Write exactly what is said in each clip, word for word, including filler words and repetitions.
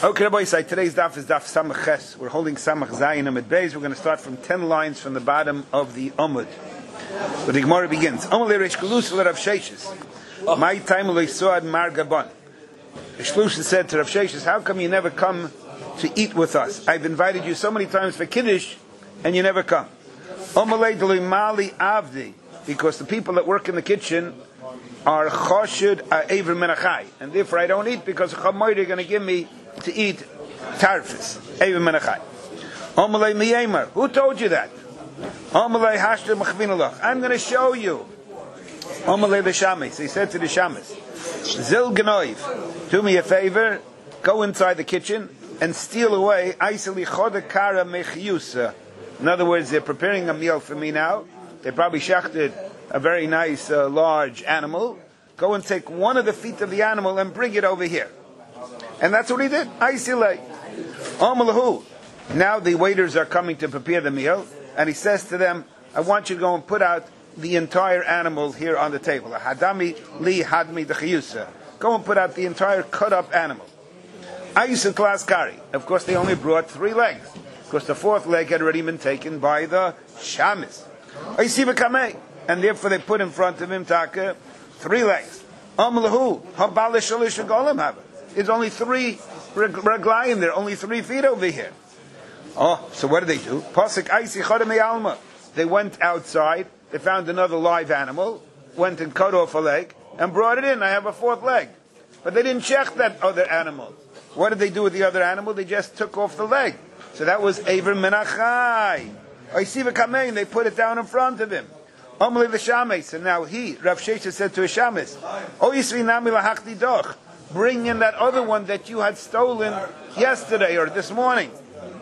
Okay, Rabbi Yisai, today's daf is daf Samach Ches. We're holding Samach Zayin Amud Beis. We're going to start from ten lines from the bottom of the Amud. But the Gemara begins. Amud Reish Galus Rav Sheshes. My time Loisuad Mar Gabon. Shlusha said to Rav Sheshes, how come you never come to eat with us? I've invited you so many times for Kiddush, and you never come. Amud Leidoloi Mali Avdi. Because the people that work in the kitchen are Choshud Aver Menachai. And therefore I don't eat because Chamoy are going to give me to eat tarfis, Eivim Menachai. Omalei Miyemar, who told you that? Omalei Hashter Machvinalach, I'm going to show you. Omalei the Shamis, he said to the Shamis, Zil Genoiv, do me a favor, go inside the kitchen and steal away Aiseli Chodakara Mechiyusa. In other words, they're preparing a meal for me now. They probably shachted a very nice, uh, large animal. Go and take one of the feet of the animal and bring it over here. And that's what he did. Aisilei. Omalahu. Now the waiters are coming to prepare the meal, and he says to them, I want you to go and put out the entire animal here on the table. Hadami li hadmi dechiyusa. Go and put out the entire cut up animal. Aisu klas kari. Of course, they only brought three legs, because the fourth leg had already been taken by the shamis. Aisiva kamei. And therefore they put in front of him taka three legs. Omalahu. Habal shalish golem have it. There's only three raglayim there, only three feet over here. Oh, so what did they do? Pasuk Aisi Chodamei Alma. They went outside, they found another live animal, went and cut off a leg, and brought it in. I have a fourth leg. But they didn't check that other animal. What did they do with the other animal? They just took off the leg. So that was Eivim Menachai. Aisiva Kamein, they put it down in front of him. Omli V'Shames, and now he, Rav Sheshes said to Hashames, O Yisri Nami Lahachti Doch. Bring in that other one that you had stolen yesterday or this morning.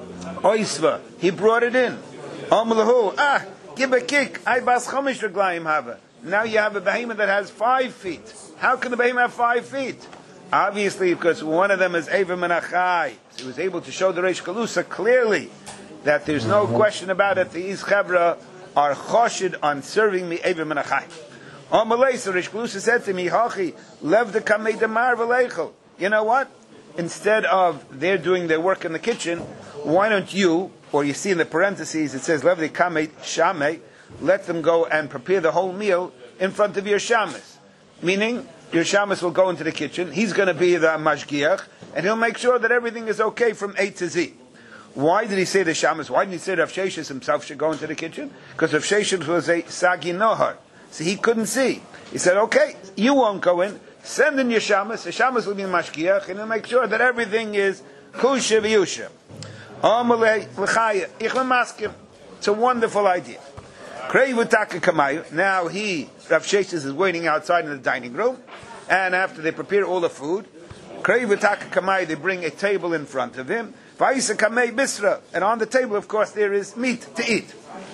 Oisva, he brought it in. Amlahu, ah, give a kick. I bas chamish reglayim have. Now you have a behemoth that has five feet. How can the behemoth have five feet? Obviously, because one of them is Eivim Menachai. So he was able to show the Reish Galusa clearly that there's no question about it. The Ischevra are choshid on serving me Eivim Menachai. Amalei, so Reish Galusa said to me, Hachi, lev the kamei demar v'leichel. You know what? Instead of they're doing their work in the kitchen, why don't you, or you see in the parentheses, it says, lev the kamei shamei, let them go and prepare the whole meal in front of your shamus. Meaning, your shamus will go into the kitchen, he's going to be the mashgiach, and he'll make sure that everything is okay from A to Z. Why did he say the shamus? Why didn't he say Rav Sheshes himself should go into the kitchen? Because Rav Sheshes was a sagi nohar. So he couldn't see. He said, okay, you won't go in. Send in your shamas. The shamas will be in mashgiach, and he'll make sure that everything is kusha v'yusha. Amalei l'chaya. Ich l'maskim. It's a wonderful idea. Now he, Rav Sheshes, is waiting outside in the dining room, and after they prepare all the food, they bring a table in front of him, and on the table, of course, there is meat to eat.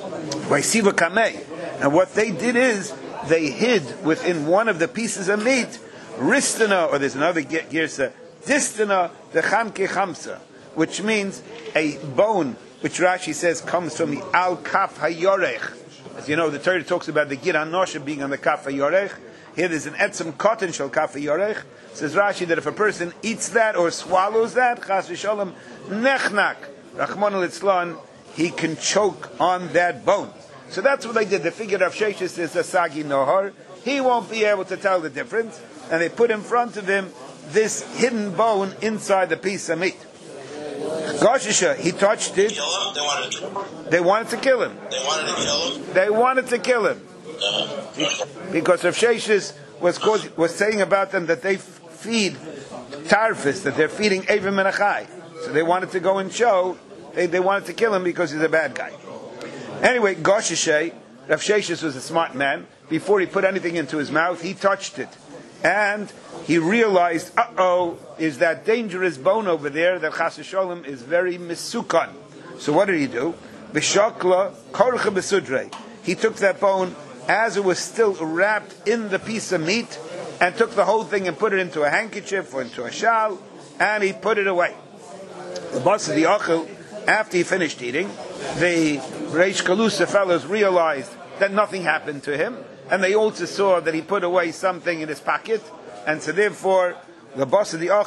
And what they did is, they hid within one of the pieces of meat, ristana, or there's another girsa, distana, the chamke chamsa, which means a bone, which Rashi says comes from the al kaf hayorech. As you know, the Torah talks about the gir hanosha being on the kaf hayorech. Here there's an etzem cotton shel kaf hayorech. Says Rashi that if a person eats that or swallows that, chas v'sholem nechnak, Rachmana litzlan, he can choke on that bone. So that's what they did. They figured Rav Sheshes is a sagi nohar. He won't be able to tell the difference. And they put in front of him this hidden bone inside the piece of meat. Goshisha, he touched it. They wanted to kill him. They wanted to kill him? They wanted to kill him. Because Rav Sheshes was, causing, was saying about them that they feed tarfis, that they're feeding Eivim Menachai. So they wanted to go and show, they, they wanted to kill him because he's a bad guy. Anyway, Goshishay, Rav Sheshes was a smart man. Before he put anything into his mouth, he touched it. And he realized, uh-oh, is that dangerous bone over there that Chas v'Sholem is very misukan. So what did he do? B'shakla korcha b'sudrei. He took that bone as it was still wrapped in the piece of meat and took the whole thing and put it into a handkerchief or into a shawl, and he put it away. The boss of the achel, after he finished eating, the Reish Galusa fellows realized that nothing happened to him, and they also saw that he put away something in his pocket, and so therefore the boss of the achel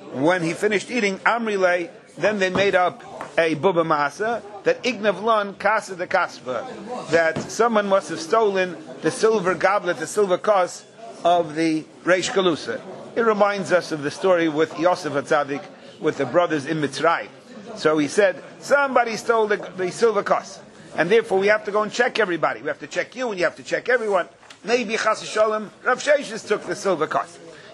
when he finished eating Amrile, then they made up a Bubba Masa, that Ignav Lon Kasa de Kaspa, that someone must have stolen the silver goblet, the silver kos of the Reish Galusa. It reminds us of the story with Yosef HaTzadik, with the brothers in Mitzrayim. So he said, somebody stole the, the silver kos, and therefore we have to go and check everybody. We have to check you, and you have to check everyone. Maybe Chas Shalom, Rav Sheshes took the silver kos.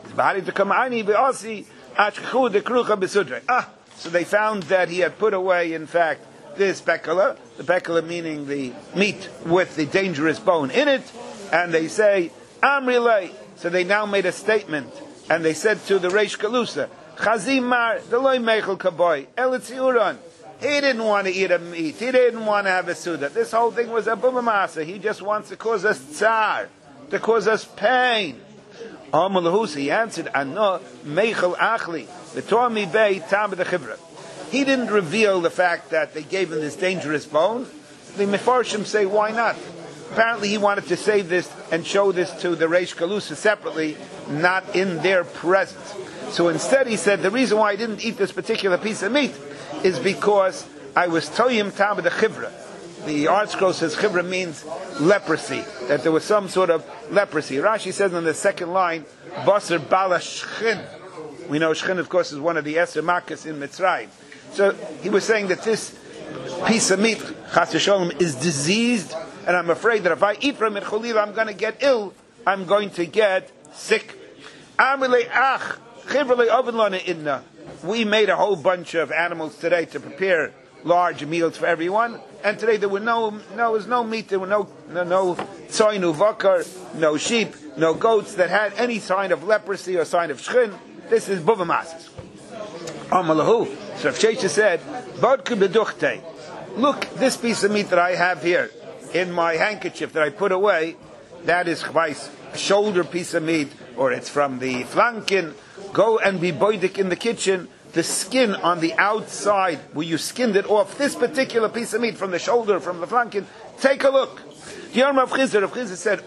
Ah, so they found that he had put away, in fact, this bekala, the bekala meaning the meat with the dangerous bone in it, and they say, Amrilei. So they now made a statement, and they said to the Reish Galusa, Chazimar, Deloy Mechel Kaboy, Elitziuron. He didn't want to eat a meat. He didn't want to have a suda. This whole thing was a bumamasa. He just wants to cause us tsar, to cause us pain. He answered, Ano Mechel Achli, the Tormi Bey Tam the Chivra. He didn't reveal the fact that they gave him this dangerous bone. The Mefarshim say, why not? Apparently he wanted to say this and show this to the Reish Galusa separately, not in their presence. So instead he said, the reason why I didn't eat this particular piece of meat is because I was Toyim Tam the Chivra. The Art Scroll says Chivra means leprosy, that there was some sort of leprosy. Rashi says in the second line, Basar Bala Shchin. We know Shchin, of course, is one of the Eser Makas in Mitzrayim. So he was saying that this piece of meat, Chas V'Sholem, is diseased, and I'm afraid that if I eat from it, Cholila, I'm going to get ill. I'm going to get sick. We made a whole bunch of animals today to prepare large meals for everyone, and today there were no, no, there was no meat, there were no, no, no tzoinu vakar, no sheep, no goats that had any sign of leprosy or sign of shchin. This is buvamasis. Amalahu. So Rav Sheshes said, Bodku beduchte. Look, this piece of meat that I have here in my handkerchief that I put away, that is my shoulder piece of meat, or it's from the flanken. Go and be boidik in the kitchen. The skin on the outside, where you skinned it off, this particular piece of meat from the shoulder, from the flanken, take a look. Rav Chizda said,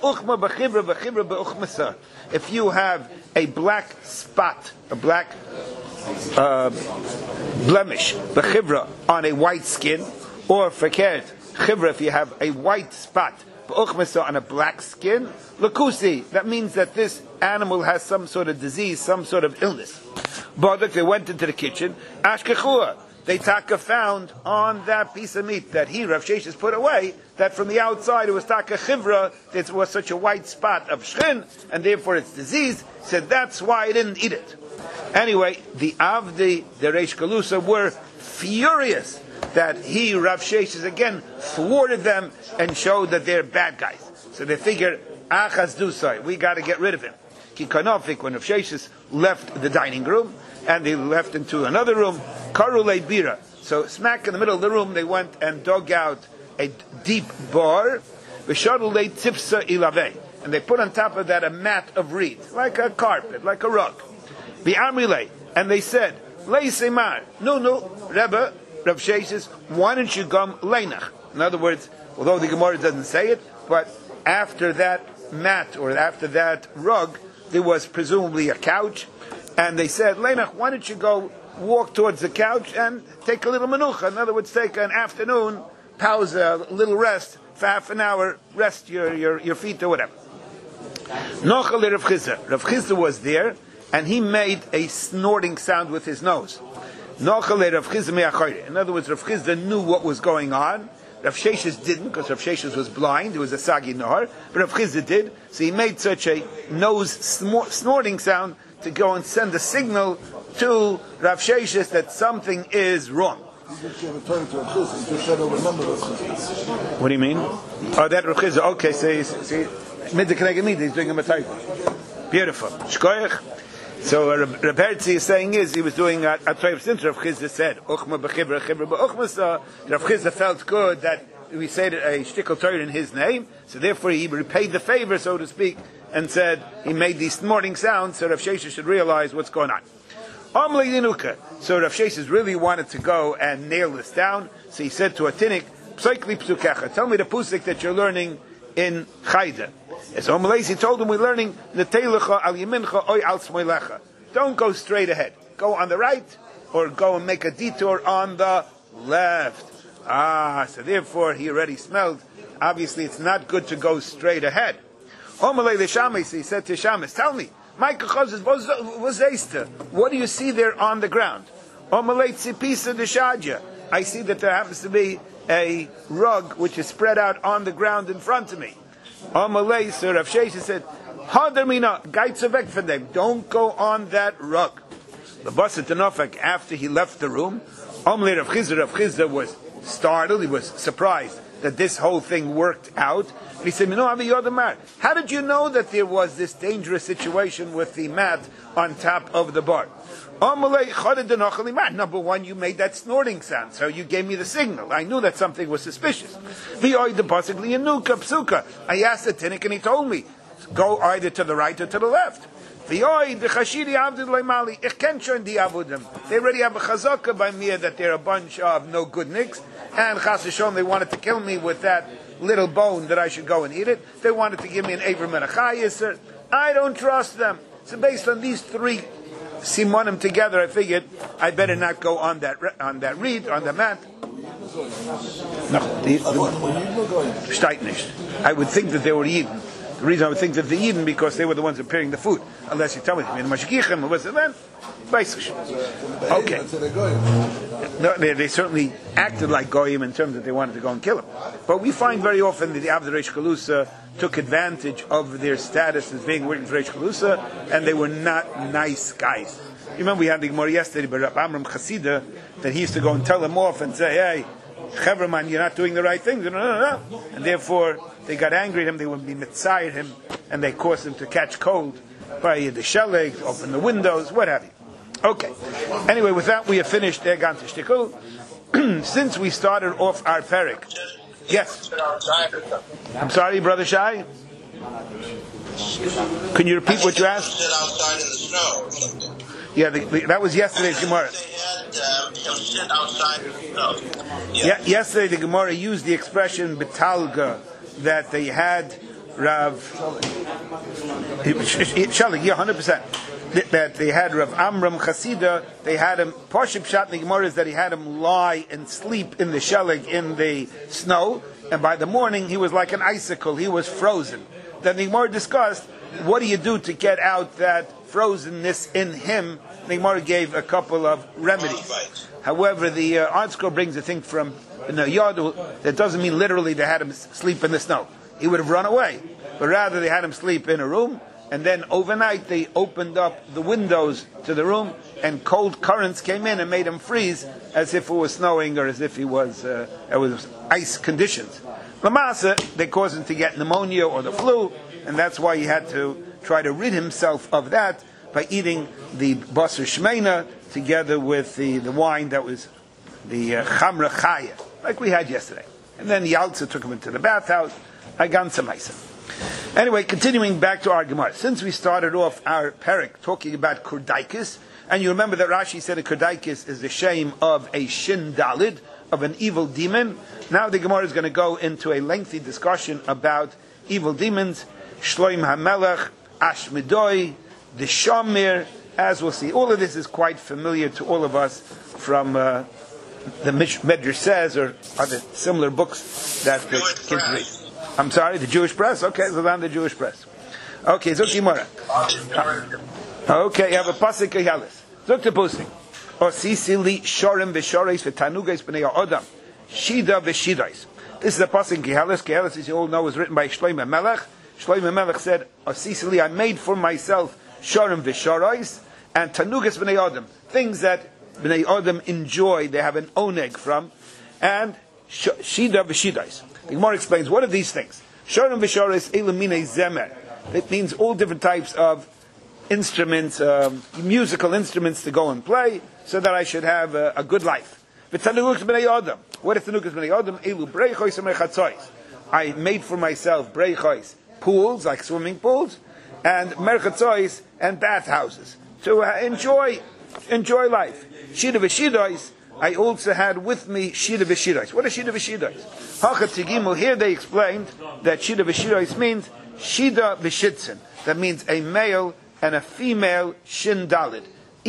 if you have a black spot, a black uh, blemish, b'chivra, on a white skin, or fakert, chivra, if you have a white spot, on a black skin, lakusi, that means that this animal has some sort of disease, some sort of illness. But they went into the kitchen, ashkechua, they taka found on that piece of meat that he, Rav Sheshes, put away, that from the outside it was taka chivra, it was such a white spot of shchin, and therefore it's diseased. Said that's why I didn't eat it. Anyway, the Avdi, the Reish Galusa, were furious that he, Rav Sheshes, again thwarted them and showed that they're bad guys. So they figured, achas dusai, we got to get rid of him. Ki kanofik, when Rav Sheshes left the dining room, and they left into another room, karule bira. So smack in the middle of the room, they went and dug out a deep bar, v'shadulei tipsa ilave, and they put on top of that a mat of reed, like a carpet, like a rug. V'amrile, and they said, lei semar, no, no, Rebbe, Rav Sheshes, why don't you come leinach? In other words, although the Gemara doesn't say it, but after that mat, or after that rug, there was presumably a couch, and they said, leinach, why don't you go walk towards the couch and take a little menucha? In other words, take an afternoon pause, a little rest, for half an hour, rest your, your, your feet or whatever. Nochal Rav Chizda. Rav Chizda was there, and he made a snorting sound with his nose. Nochal Rav Chizda me'achayre. In other words, Rav Chizda knew what was going on. Rav Sheshes didn't, because Rav Sheshes was blind. He was a sagi nohar. But Rav Chizda did. So he made such a nose snorting sound to go and send a signal to Rav Sheshes that something is wrong. What do you mean? Oh, that Rav Chizda. Okay, so he's, see, mid the he's doing him a typo. Beautiful. Shkoyach. So Reb Herzi is saying is he was doing a type since Rav Chizda said Uchma b'chibra chibra b'uchmasa. Rav Chizda felt good that we said a shtickle Torah in his name, so therefore he repaid the favor, so to speak, and said he made these snorting sounds so Rav Sheshes should realize what's going on. Amli Dinuka. So Rav Sheshes really wanted to go and nail this down, so he said to a tinnik, Psaikli psukecha, tell me the pusik that you're learning in Chayda. As Omalesi told him, we're learning Netelecha al Yemincha oy al Smoilecha. Don't go straight ahead. go on the right or go and make a detour on the left. Ah, so therefore he already smelled. Obviously, it's not good to go straight ahead. Omalei l'shamis, he said to Shamis, tell me, what do you see there on the ground? Omalei tzipisa d'shadja, I see that there happens to be a rug which is spread out on the ground in front of me. Omalei, so Rav Sheshes said, Hadarmina, gaitzavek for them, don't go on that rug. The Basat Tanofak, after he left the room, Omalei Rav Chizda, Rav Chizda was startled, he was surprised that this whole thing worked out. And he said, how did you know that there was this dangerous situation with the mat on top of the bar? Number one, you made that snorting sound, so you gave me the signal. I knew that something was suspicious. I asked the Tinnik and he told me, go either to the right or to the left. They already have a chazaka by me that they're a bunch of no good nicks, and Chas V'Shalom, they wanted to kill me with that little bone that I should go and eat it. They wanted to give me an Avram and a Chayis. I don't trust them. So based on these three simonim together, I figured I better not go on that on that reed, on the mat. No, the, the, I would think that they were Yidden. The reason I would think that they're Yidden because they were the ones preparing the food. Unless you tell me, I mean, Mashgichim, what's it then? Okay. No, they, they certainly acted like Goyim in terms that they wanted to go and kill him. But we find very often that the Avdei Reish Kalusa took advantage of their status as being working for Reish Kalusa, and they were not nice guys. You remember we had the Gemara yesterday, but Rav Amram Chasida, that he used to go and tell them off and say, hey, Chevraman, you're not doing the right thing. No, no, no. And therefore, they got angry at him, they would be mitzayir him, and they caused him to catch cold by the sheleg, open the windows, what have you. Okay. Anyway, with that, we have finished der ganze Shtikul. Since we started off our parak. Yes. I'm sorry, Brother Shai. Can you repeat what you asked? Outside in the snow. Yeah, the, the, that was yesterday's Gemara. Yeah, yesterday the Gemara used the expression betalga, that they had Rav Shalik, yeah, one hundred percent. That they had Rav Amram Chasida, they had him, Parshib Shat in the Gemara is that he had him lie and sleep in the Shelig, in the snow, and by the morning he was like an icicle, he was frozen. Then the Gemara discussed, what do you do to get out that frozenness in him? The Gemara gave a couple of remedies. However, the uh, article brings a thing from the Yadu that doesn't mean literally they had him sleep in the snow. He would have run away. But rather they had him sleep in a room, and then overnight they opened up the windows to the room, and cold currents came in and made him freeze as if it was snowing or as if he was uh, it was ice conditions. Lamasa, they caused him to get pneumonia or the flu, and that's why he had to try to rid himself of that by eating the basar shmeina together with the, the wine that was the uh, chamra chaya, like we had yesterday. And then Yaltza took him into the bathhouse. Hagan Samaisa. Anyway, continuing back to our Gemara. Since we started off our parak talking about Kurdaikis, and you remember that Rashi said a Kurdaikis is the shame of a shin dalid, of an evil demon. Now the Gemara is going to go into a lengthy discussion about evil demons, Shloim HaMelech, Ashmedoi, the Shamir, as we'll see. All of this is quite familiar to all of us from uh, the Medrash says, or other similar books that the kids read. I'm sorry, the Jewish press? Okay, so then the Jewish press. Okay, Zuk Gemara. Okay, you have a pasuk Yalis. Zuk the pasuk. Osisili shorim v'shoreis v'tanugais b'nei ha'odam. Shida v'shidais. This is a pasuk Yalis. Yalis, as you all know, was written by Shlomo Melech. Shlomo Melech said, Osisili, I made for myself shorim v'shoreis and tanugas b'nei ha'odam. Things that b'nei ha'odam enjoy, they have an oneg from, and shida v'shidais. The Gemara explains, what are these things? Shorim v'shoreis elamine zemer. It means all different types of instruments, um, musical instruments to go and play, so that I should have a, a good life. V'tanugas b'nei ha'odam. What is tanugas b'nei ha'odam? Elu breichos merchatzois. I made for myself breichos, pools, like swimming pools, and merchatzois, and bathhouses, to uh, enjoy enjoy life. Shida v'shidois, I also had with me shida v'shidois. What is shida v'shidois? Hachat Tigimel, here they explained that shida v'shidois means shida v'shitzen. That means a male and a female shin dalid.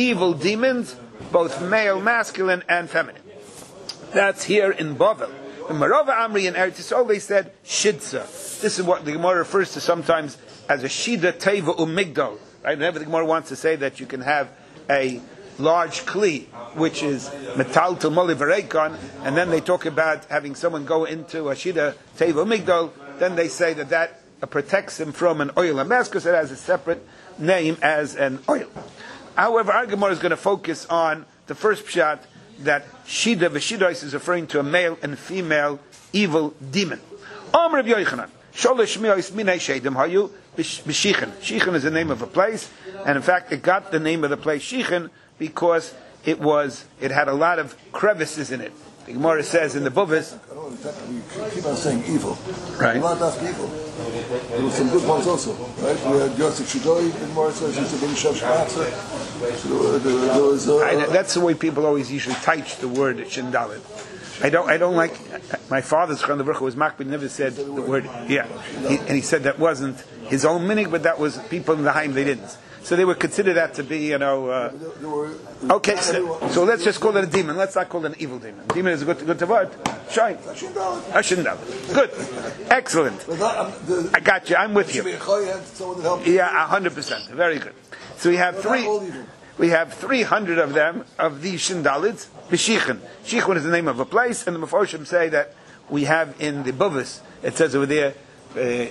evil demons, both male, masculine, and feminine. That's here in Bavel. In Marava Amri and Eretz Yisrael, they said Shidza. This is what the Gemara refers to sometimes as a Shida Teva Umigdal. Right? Whenever the Gemara wants to say that you can have a large kli, which is metal to molivarekon, and then they talk about having someone go into a Shida Teva Umigdal, then they say that that uh, protects him from an oil and mask because it has a separate name as an oil. However, our Gemara is going to focus on the first pshat, that Shida v'Shidois is referring to a male and female evil demon. Om Rabbi Yochanan, Sholosh Miyos Minei Shedim Hayu b'Shichen. Shichen is the name of a place, and in fact, it got the name of the place Shichen because it was it had a lot of crevices in it. The Gemara says in the Buvis. I don't know, in fact, we keep on saying evil. Right. Not that evil. There were some good ones also, right? We had Yosef Shidoi, the Gemara says, used to bring Shav Shpatzer. So there, there, there was. Uh, I, that's the way people always usually teach the word Shindalit. I don't. I don't like. My father's Chana Baruch Hu was Makbid, never said the word. Yeah, he, and he said that wasn't his own meaning, but that was people in the Haim they didn't. So they would consider that to be, you know. Uh, okay, so, so let's just call it a demon. Let's not call it an evil demon. Demon is a good, good word. Shine. Ashindal. Good. Excellent. I got you. I'm with you. Yeah, a hundred percent. Very good. So we have three. We have three hundred of them of these shindalids. B'shichen. Shichen is the name of a place, and the Mefarshim say that we have in the Buvis. It says over there, uh,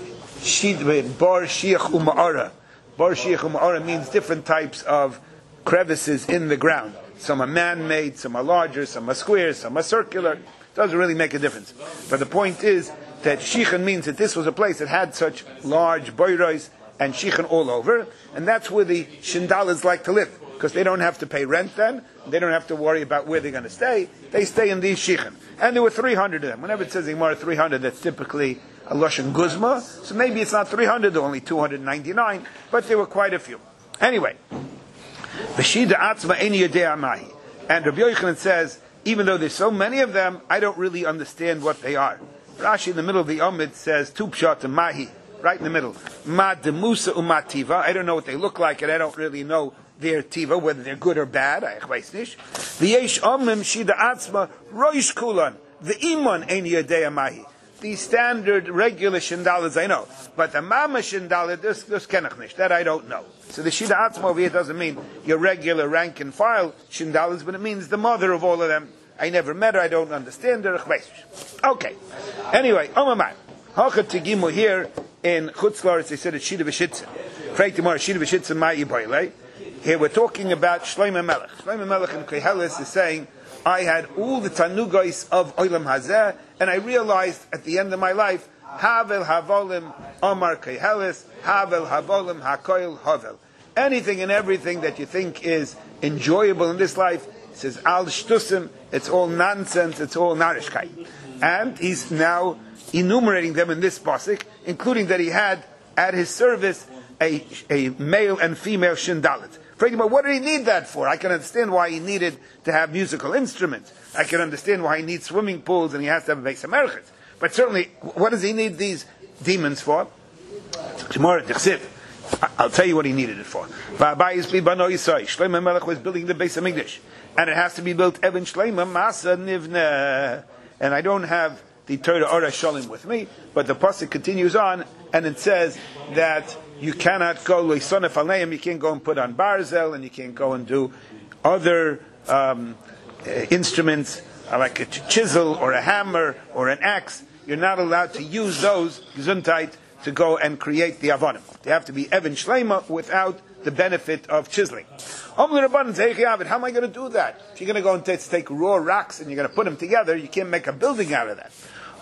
bar shiach uma'ara. Bar shiach uma'ara means different types of crevices in the ground. Some are man-made, some are larger, some are square, some are circular. Doesn't really make a difference. But the point is that shichen means that this was a place that had such large boiros and shichen all over, and that's where the shindalids like to live, because they don't have to pay rent then, they don't have to worry about where they're going to stay, they stay in these shichen. And there were three hundred of them. Whenever it says Gemara three hundred, that's typically a Lashon Guzma, so maybe it's not three hundred, only two hundred ninety-nine, but there were quite a few. Anyway, B'shida atzma ein yodea mahi. And Rabbi Yochanan says, even though there's so many of them, I don't really understand what they are. Rashi in the middle of the Amud says, tu pshat and mahi, right in the middle. Ma demusa u'ma tiva, I don't know what they look like, and I don't really know their tiva, whether they're good or bad, I weiß nicht. V'yesh omim shida atzma roish kulan, v'imon ein yodea mahi. The standard regular shindalid I know, but the mama shindalid, this this kenach nicht, that I don't know. So the shida atzma over here doesn't mean your regular rank and file shindalids, but it means the mother of all of them. I never met her, I don't understand her. Okay. Anyway, omamai hachat tigimu here in Chutz La'aretz they said it's shida v'shitzin. Freit tomorrow shida v'shitzin ma'i boile. Here we're talking about Shlomo Melech. Shlomo Melech in Koheles is saying, I had all the tanugos of Olam Hazeh, and I realized at the end of my life, Havel Havolim Omar Koheles, Havel Havolim Hakoil Havel. Anything and everything that you think is enjoyable in this life, it says Al Shtusim, it's all nonsense, it's all narishkeit. And he's now enumerating them in this pasuk, including that he had at his service a, a male and female shindalit. But what did he need that for? I can understand why he needed to have musical instruments. I can understand why he needs swimming pools and he has to have a Beis HaMerchet. But certainly, what does he need these demons for? Tomorrow, I'll tell you what he needed it for. Shlomo Melech was building the Beis HaMikdash, and it has to be built Even Shlomo Masa Nivna. And I don't have the Torah Ora Shalom with me, but the pasuk continues on, and it says that you cannot go loisonef aleim. You can't go and put on barzel, and you can't go and do other um, uh, instruments uh, like a ch- chisel or a hammer or an axe. You're not allowed to use those gesundheit to go and create the avonim. They have to be even shleima without the benefit of chiseling. How am I going to do that? If you're going to go and t- take raw rocks and you're going to put them together, you can't make a building out of that.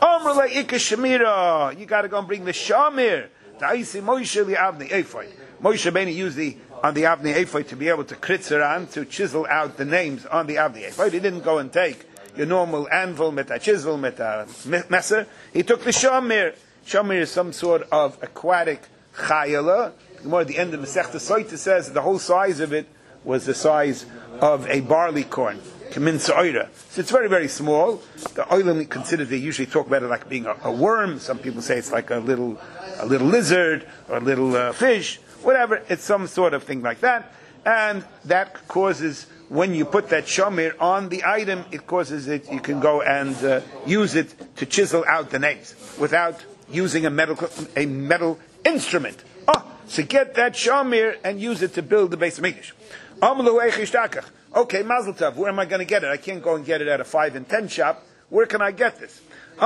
You got to go and bring the shamir. Moshe Rabbeinu used the on the Avnei Ephod to be able to kritzer on, to chisel out the names on the Avnei Ephod. He didn't go and take your normal anvil, met a chisel, met a messer. He took the shamir. Shamir is some sort of aquatic chayala. More at the end of Masechta Soita says that the whole size of it was the size of a barley corn. So it's very, very small. The oilam considered, they usually talk about it like being a, a worm. Some people say it's like a little, a little lizard or a little uh, fish, whatever. It's some sort of thing like that. and that causes, when you put that shamir on the item, it causes it, you can go and uh, use it to chisel out the names without using a metal, a metal instrument. Oh, so get that shamir and use it to build the Beis Hamikdash. Okay, Mazel Tov, where am I going to get it? I can't go and get it at a five and ten shop. Where can I get this?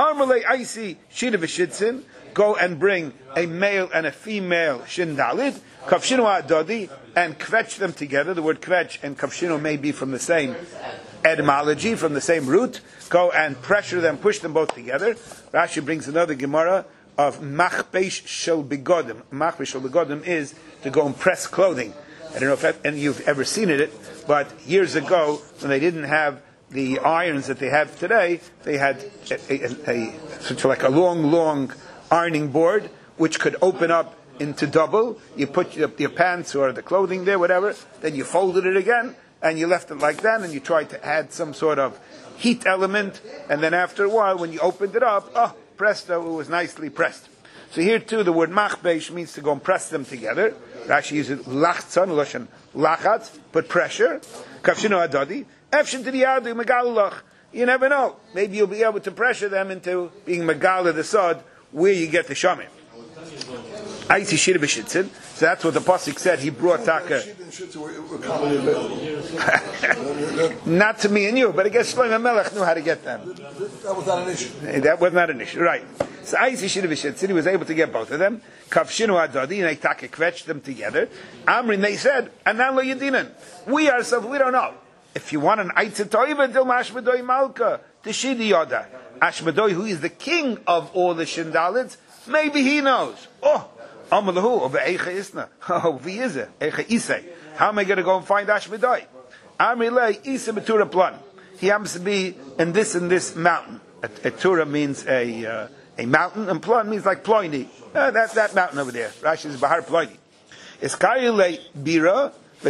Go and bring a male and a female shindalid, kavshinu adodi, and kvetch them together. The word kvetch and kavshinu may be from the same etymology, from the same root. Go and pressure them, push them both together. Rashi brings another Gemara of machpesh shel begodim. Machpesh shel begodim is to go and press clothing. I don't know if any of you've ever seen it, but years ago, when they didn't have the irons that they have today, they had a, a, a, sort of like a long, long ironing board, which could open up into double. You put your, your pants or the clothing there, whatever, then you folded it again, and you left it like that, and you tried to add some sort of heat element, and then after a while, when you opened it up, oh, presto, it was nicely pressed. So here too, the word machbesh means to go and press them together. Rashi uses lachtzon, loshen lachatz, put pressure. Kavshinu adodi. Efshin t'diyadu megalulach. You never know. Maybe you'll be able to pressure them into being megala the sod where you get the shamim. Aisi shir b'shitzin. So that's what the pasuk said. He brought taka. Not to me and you, but I guess Shlomo Melech knew how to get them. That was not an issue. That was not an issue, right? So Aisi shir b'shitzin. He was able to get both of them. Kavshinu adodi, and they taka kvetched them together. Amrin, they said, anan lo yedinan. We ourselves, we don't know. If you want an Eitzah Toiva, Dilma Ashmedoi Malka, Tishidi Yoda. Ashmedoi, who is the king of all the Shindalids, maybe he knows. Oh, Amalahu, over Eicha Isna. Oh, Viyize, Eicha Isay. How am I going to go and find Ashmedoi? Amrilei, Isa Betura Plan. He happens to be in this and this mountain. A, a Tura means a uh, a mountain, and Plan means like Ploini. Uh, that's that mountain over there. Rashi is Bahar Ploini. Iskayile Bira, so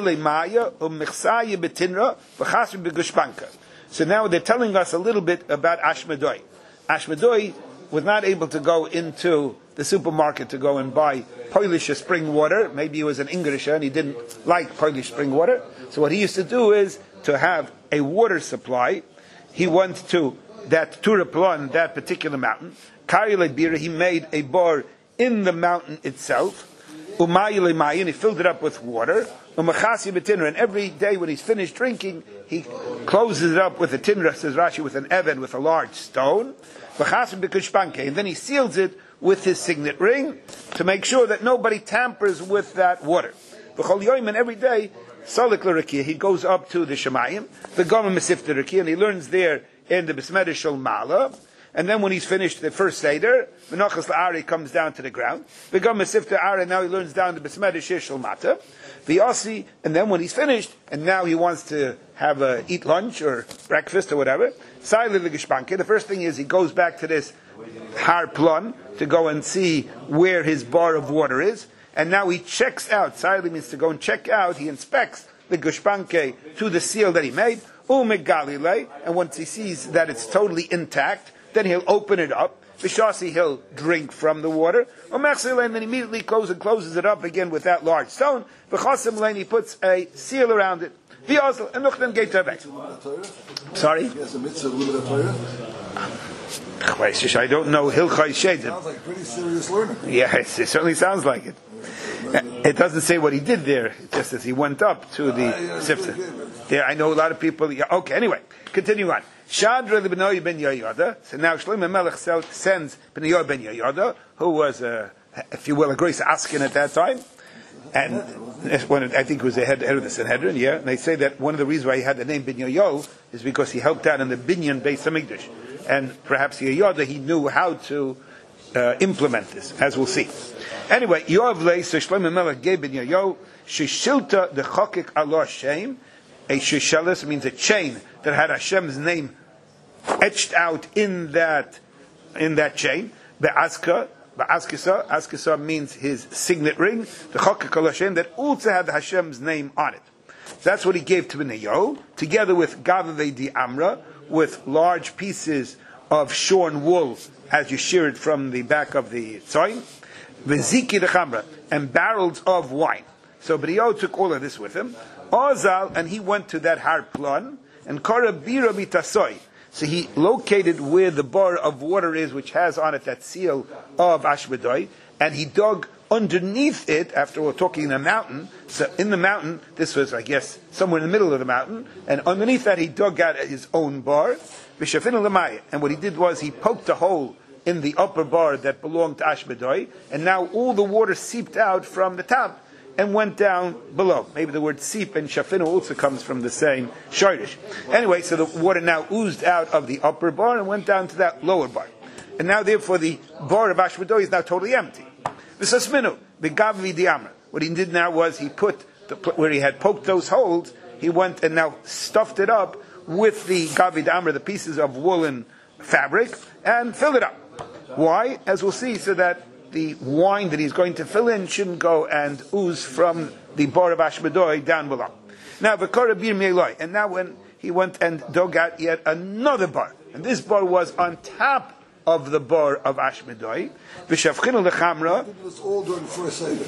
now they're telling us a little bit about Ashmedoi. Ashmedoi was not able to go into the supermarket to go and buy Polish spring water. Maybe he was an Englisher and he didn't like Polish spring water. So what he used to do is to have a water supply. He went to that Turaplan, that particular mountain. He made a bar in the mountain itself. And he filled it up with water. And every day when he's finished drinking, he closes it up with a tinra, says Rashi, with an even, with a large stone. And then he seals it with his signet ring to make sure that nobody tampers with that water. And every day, he goes up to the Shemayim, the Gomah Mesifta Rakia, and he learns there in the Besmeder Shel Mala. And then when he's finished the first Seder, Menachas La'ari comes down to the ground. The Gomah Mesifta Ari, now he learns down the Besmeder Shel Mata. The Yossi, and then when he's finished, and now he wants to have a, eat lunch or breakfast or whatever, the first thing is he goes back to this Har Plon to go and see where his bar of water is, and now he checks out. Silently means to go and check out. He inspects the Gushpanke to the seal that he made, Umegalile, and once he sees that it's totally intact, then he'll open it up. B'shasi, he'll drink from the water. And then immediately closes and closes it up again with that large stone. V'chasim lein, he puts a seal around it. V'yosel, and nuchtem gate tavek. Sorry? Yes, a mitzvah with a Torah. I don't know Hilchai Shedim. Sounds like a pretty serious learner. Yes, it certainly sounds like it. It doesn't say what he did there, just as he went up to the Sifta. Yeah, I know a lot of people. Yeah, okay, anyway, continue on. Shadra the Benoy ben Yoyada. So now Shlomo Melech sends Benoy ben Yoyada, who was, a, if you will, a Grace Askin at that time. And when it, I think it was the head, head of the Sanhedrin, yeah. And they say that one of the reasons why he had the name Ben Yoyo is because he helped out in the Binyan Beis Hamikdash. And perhaps Yoyada, he knew how to uh, implement this, as we'll see. Anyway, Yoav Lei, so Shlomo Melech gave Ben Yoyo, Shishilta the Chokik Allah Shem. A shishelis means a chain that had Hashem's name etched out in that in that chain. Be'azka, be'azkisa, azkisa means his signet ring. The chokek al Hashem that also had Hashem's name on it. That's what he gave to Benayo, together with Gavavei di Amra, with large pieces of shorn wool, as you shear it from the back of the tzoin. V'ziki the chamra, and barrels of wine. So B'nai took all of this with him. Ozal, and he went to that Har Plan, and Kara Bira Mitasoi. So he located where the bar of water is, which has on it that seal of Ashmedai, and he dug underneath it, after we're talking in a mountain. So in the mountain, this was, I guess, somewhere in the middle of the mountain, and underneath that he dug out his own bar. And what he did was he poked a hole in the upper bar that belonged to Ashmedai, and now all the water seeped out from the top and went down below. Maybe the word seep and shafinu also comes from the same shortish. Anyway, so the water now oozed out of the upper bar and went down to that lower bar. And now therefore the bar of Ashmedai is now totally empty. V'sasminu, v'gavvi diamra. What he did now was he put, the, where he had poked those holes, he went and now stuffed it up with the gavi diamra, the pieces of woolen fabric, and filled it up. Why? As we'll see, so that the wine that he's going to fill in shouldn't go and ooze from the bar of Ashmedai down below. Now, v'kara bir me'eloi, and now when he went and dug out yet another bar, and this bar was on top of the bar of Ashmedai, v'shavchinu lechamra. It was all during the first Seder.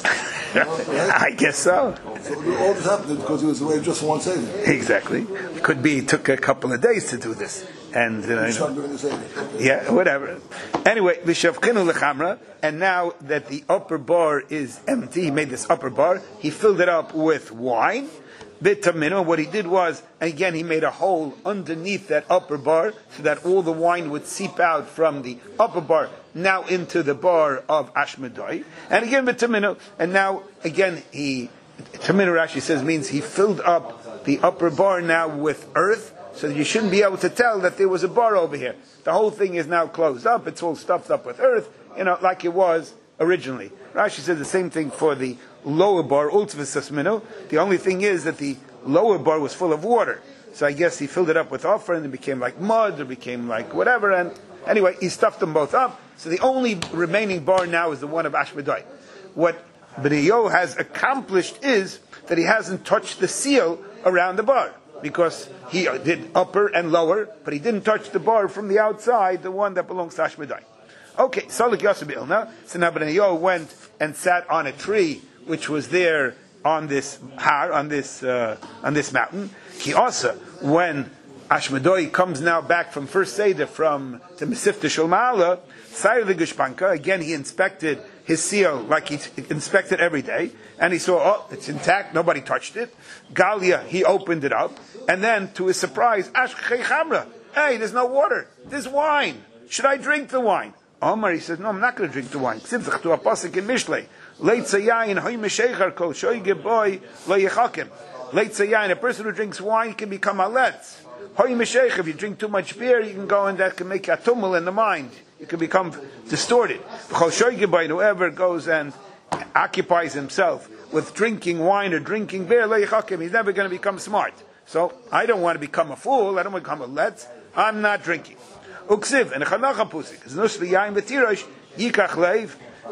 I guess so. So all this happened because he was away just for one Seder. Exactly. It could be it took a couple of days to do this. And uh, He started during the Seder. yeah, whatever. Anyway, v'shavchinu lechamra, and now that the upper bar is empty, he made this upper bar, he filled it up with wine. Vitamino, what he did was, again, he made a hole underneath that upper bar so that all the wine would seep out from the upper bar now into the bar of Ashmedai. And again, vitamino, and now, again, he, Tamino Rashi says means he filled up the upper bar now with earth so that you shouldn't be able to tell that there was a bar over here. The whole thing is now closed up, it's all stuffed up with earth, you know, like it was originally. Rashi said the same thing for the lower bar, ultzvus. The only thing is that the lower bar was full of water. So I guess he filled it up with offer and it became like mud or became like whatever. And anyway, he stuffed them both up. So the only remaining bar now is the one of Ashmedai. What B'nai has accomplished is that he hasn't touched the seal around the bar, because he did upper and lower, but he didn't touch the bar from the outside, the one that belongs to Ashmedai. Okay, Salik Yosef Ilna. So now B'nai went and sat on a tree which was there on this har, on this uh, on this mountain. He also, when Ashmedai comes now back from first Seder from to Mesivta Shalma'ala, side of the Gushpanka, again he inspected his seal like he inspected every day, and he saw, oh, it's intact, nobody touched it. Galia, he opened it up, and then to his surprise, Ashkei Chamra, hey, there's no water, there's wine. Should I drink the wine? Omar, he says, no, I'm not going to drink the wine. Simchach to a pasuk in Mishlei. Leit zayin hoy meshechar kol shoyge boy lo yechakim. Leit zayin, a person who drinks wine can become aletz. Hoy meshech, if you drink too much beer, you can go and that can make a tumul in the mind. You can become distorted. Kol shoyge boy, whoever goes and occupies himself with drinking wine or drinking beer, lo yechakim, he's never going to become smart. So I don't want to become a fool. I don't want to become a letz. I'm not drinking. Uksiv and a chanacha pusik. Znus liyayin v'tirosh yikach leiv.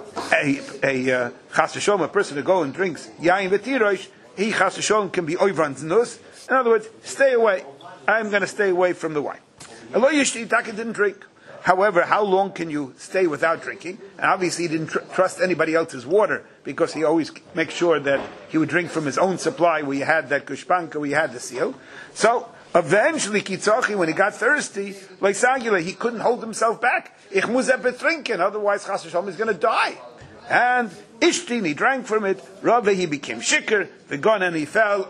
A a chas v'sholom, a person who go and drinks yayin v'tirosh, he chas v'sholom can be oivran znus. In other words, stay away. I'm going to stay away from the wine. Elo yishti Taka didn't drink. However, how long can you stay without drinking? And obviously, he didn't tr- trust anybody else's water because he always makes sure that he would drink from his own supply. Where he had that gushpanka, where he had the seal. So. Eventually, Kitzachi, when he got thirsty, like Sagila, he couldn't hold himself back. Ich muss etwas trinken, otherwise Chas v'sholom is going to die. And Ishtin, he drank from it. Rabbi, he became shikr. V'gon, and he fell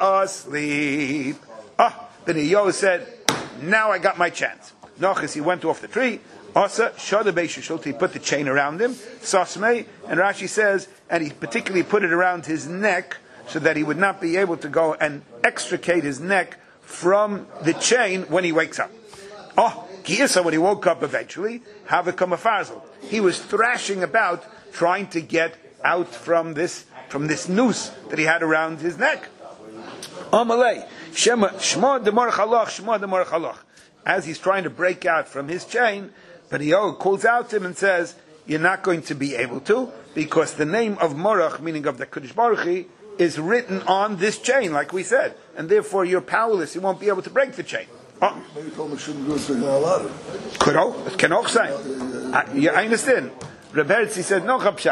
asleep. Ah, then B'nai said, now I got my chance. Nochis, he went off the tree. Asa, Shoda Beishishult, he put the chain around him. Sasmei, and Rashi says, and he particularly put it around his neck so that he would not be able to go and extricate his neck from the chain when he wakes up. Oh, Kiyasa, when he woke up eventually, have a kamafarzel. He was thrashing about trying to get out from this from this noose that he had around his neck. Amalei, Shema, Shema demar chalach, Shema demar chalach. As he's trying to break out from his chain, B'nai calls out to him and says, you're not going to be able to, because the name of Morach, meaning of the Kodesh Baruch Hu, is written on this chain, like we said, and therefore you're powerless. You won't be able to break the chain. Oh. Maybe told him shouldn't do it because they're not allowed. Could it can also say. I, yeah, I understand. Reb Herzl said no chapshat.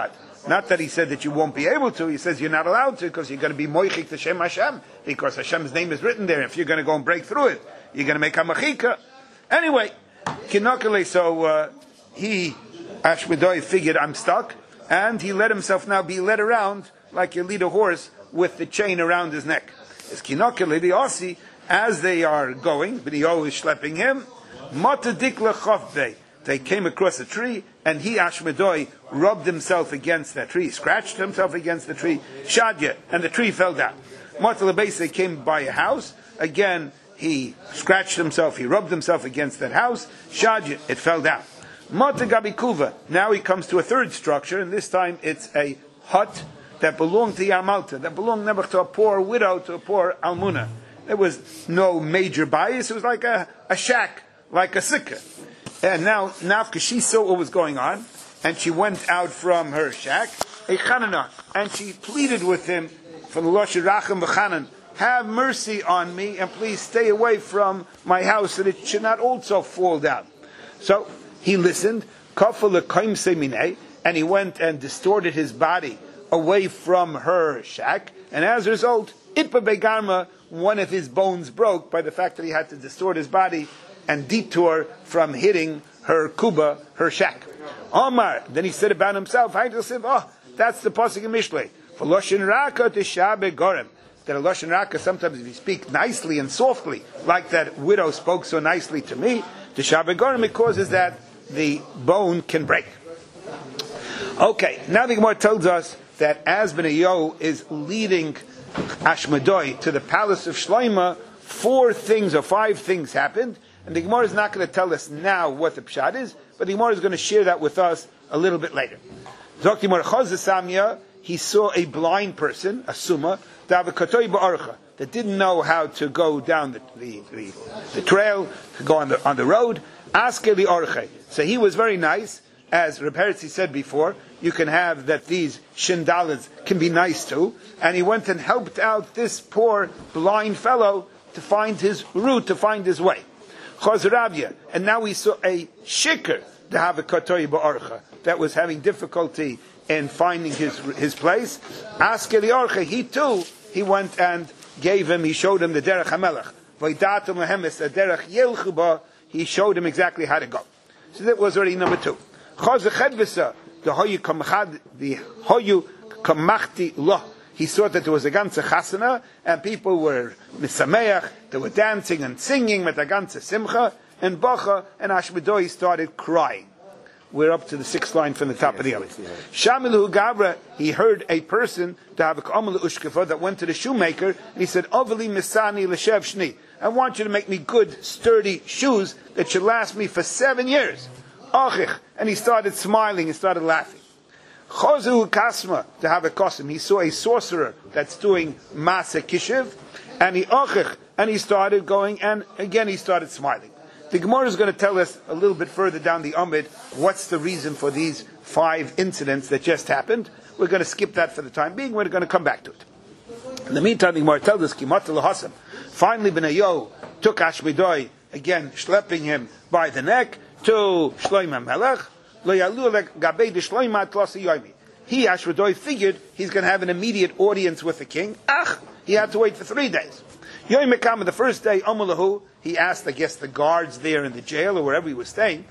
Not that he said that you won't be able to. He says you're not allowed to because you're going to be moichik to Shem Hashem because Hashem's name is written there. If you're going to go and break through it, you're going to make a machika. Anyway, kinokale. So uh, he Ashmedoi figured I'm stuck, and he let himself now be led around like you lead a horse with the chain around his neck. It's kinokale the Ossi as they are going, but he always schlepping him. Matadikla chavbei. They came across a tree, and he, Ashmedoi, rubbed himself against that tree, scratched himself against the tree, shadya, and the tree fell down. Matalabes, they came by a house, again, he scratched himself, he rubbed himself against that house, shadya, it fell down. Matagabikuva, now he comes to a third structure, and this time it's a hut that belonged to Yamalta, that belonged never to a poor widow, to a poor almuna. There was no major bias, it was like a, a shack, like a sikkah. And now, Nafka, she saw what was going on, and she went out from her shack, a chanana, and she pleaded with him from the Lashon Racham v'chanan, have mercy on me, and please stay away from my house, so that it should not also fall down. So he listened, and he went and distorted his body away from her shack, and as a result, Itpa Begarma, one of his bones broke by the fact that he had to distort his body and detour from hitting her kuba, her shack. Omar, then he said about himself, oh, that's the pasuk in Mishlei. For Lashon Raka to Shabe Gorem. That a Lashon Raka, sometimes if you speak nicely and softly, like that widow spoke so nicely to me, to Shabe Gorem, it causes that the bone can break. Okay, now the Gemara tells us that as Benayo is leading Ashmedoi to the palace of Shloima, four things or five things happened. And the Gemara is not going to tell us now what the pshat is, but the Gemara is going to share that with us a little bit later. He saw a blind person, a summa, that didn't know how to go down the, the, the, the trail, to go on the, on the road. So he was very nice, as Reb Heretzi said before, you can have that these shindalins can be nice too, and he went and helped out this poor blind fellow to find his route, to find his way. And now we saw a shikr to have a katoi ba'archa that was having difficulty in finding his his place. Ask Eliarcha, he too, he went and gave him, he showed him the derech hamelech. V'datum lehemes a derech yelchuba, he showed him exactly how to go. So that was already number two. Chazachedvisa, the hoyu kamachad, the hoyu kamachti loh. He saw that there was a ganze chasana, and people were misameach, they were dancing and singing with a ganze simcha, and bacha, and Ashmedoi started crying. We're up to the sixth line from the top yes, of the other. Shamilu Gabra, he heard a person to have a k'amala ushkafa that went to the shoemaker, and he said, Ovali misani l'shev shni. I want you to make me good, sturdy shoes that should last me for seven years. Achich, and he started smiling, he started laughing. Chozu kasma, to have a kosim. He saw a sorcerer that's doing masa kishiv, and he achich, and he started going, and again he started smiling. The Gemara is going to tell us a little bit further down the Amid what's the reason for these five incidents that just happened. We're going to skip that for the time being. We're going to come back to it. In the meantime, the Gemara tells us, Kimat l'hasam. Finally, Benayo took Ashmedoi, again, schlepping him by the neck, to Shloima Melech. He, Ashmedoi, figured he's going to have an immediate audience with the king. Ach, he had to wait for three days. Yom Mekam, the first day, Amulahu, he asked, I guess, the guards there in the jail or wherever he was staying,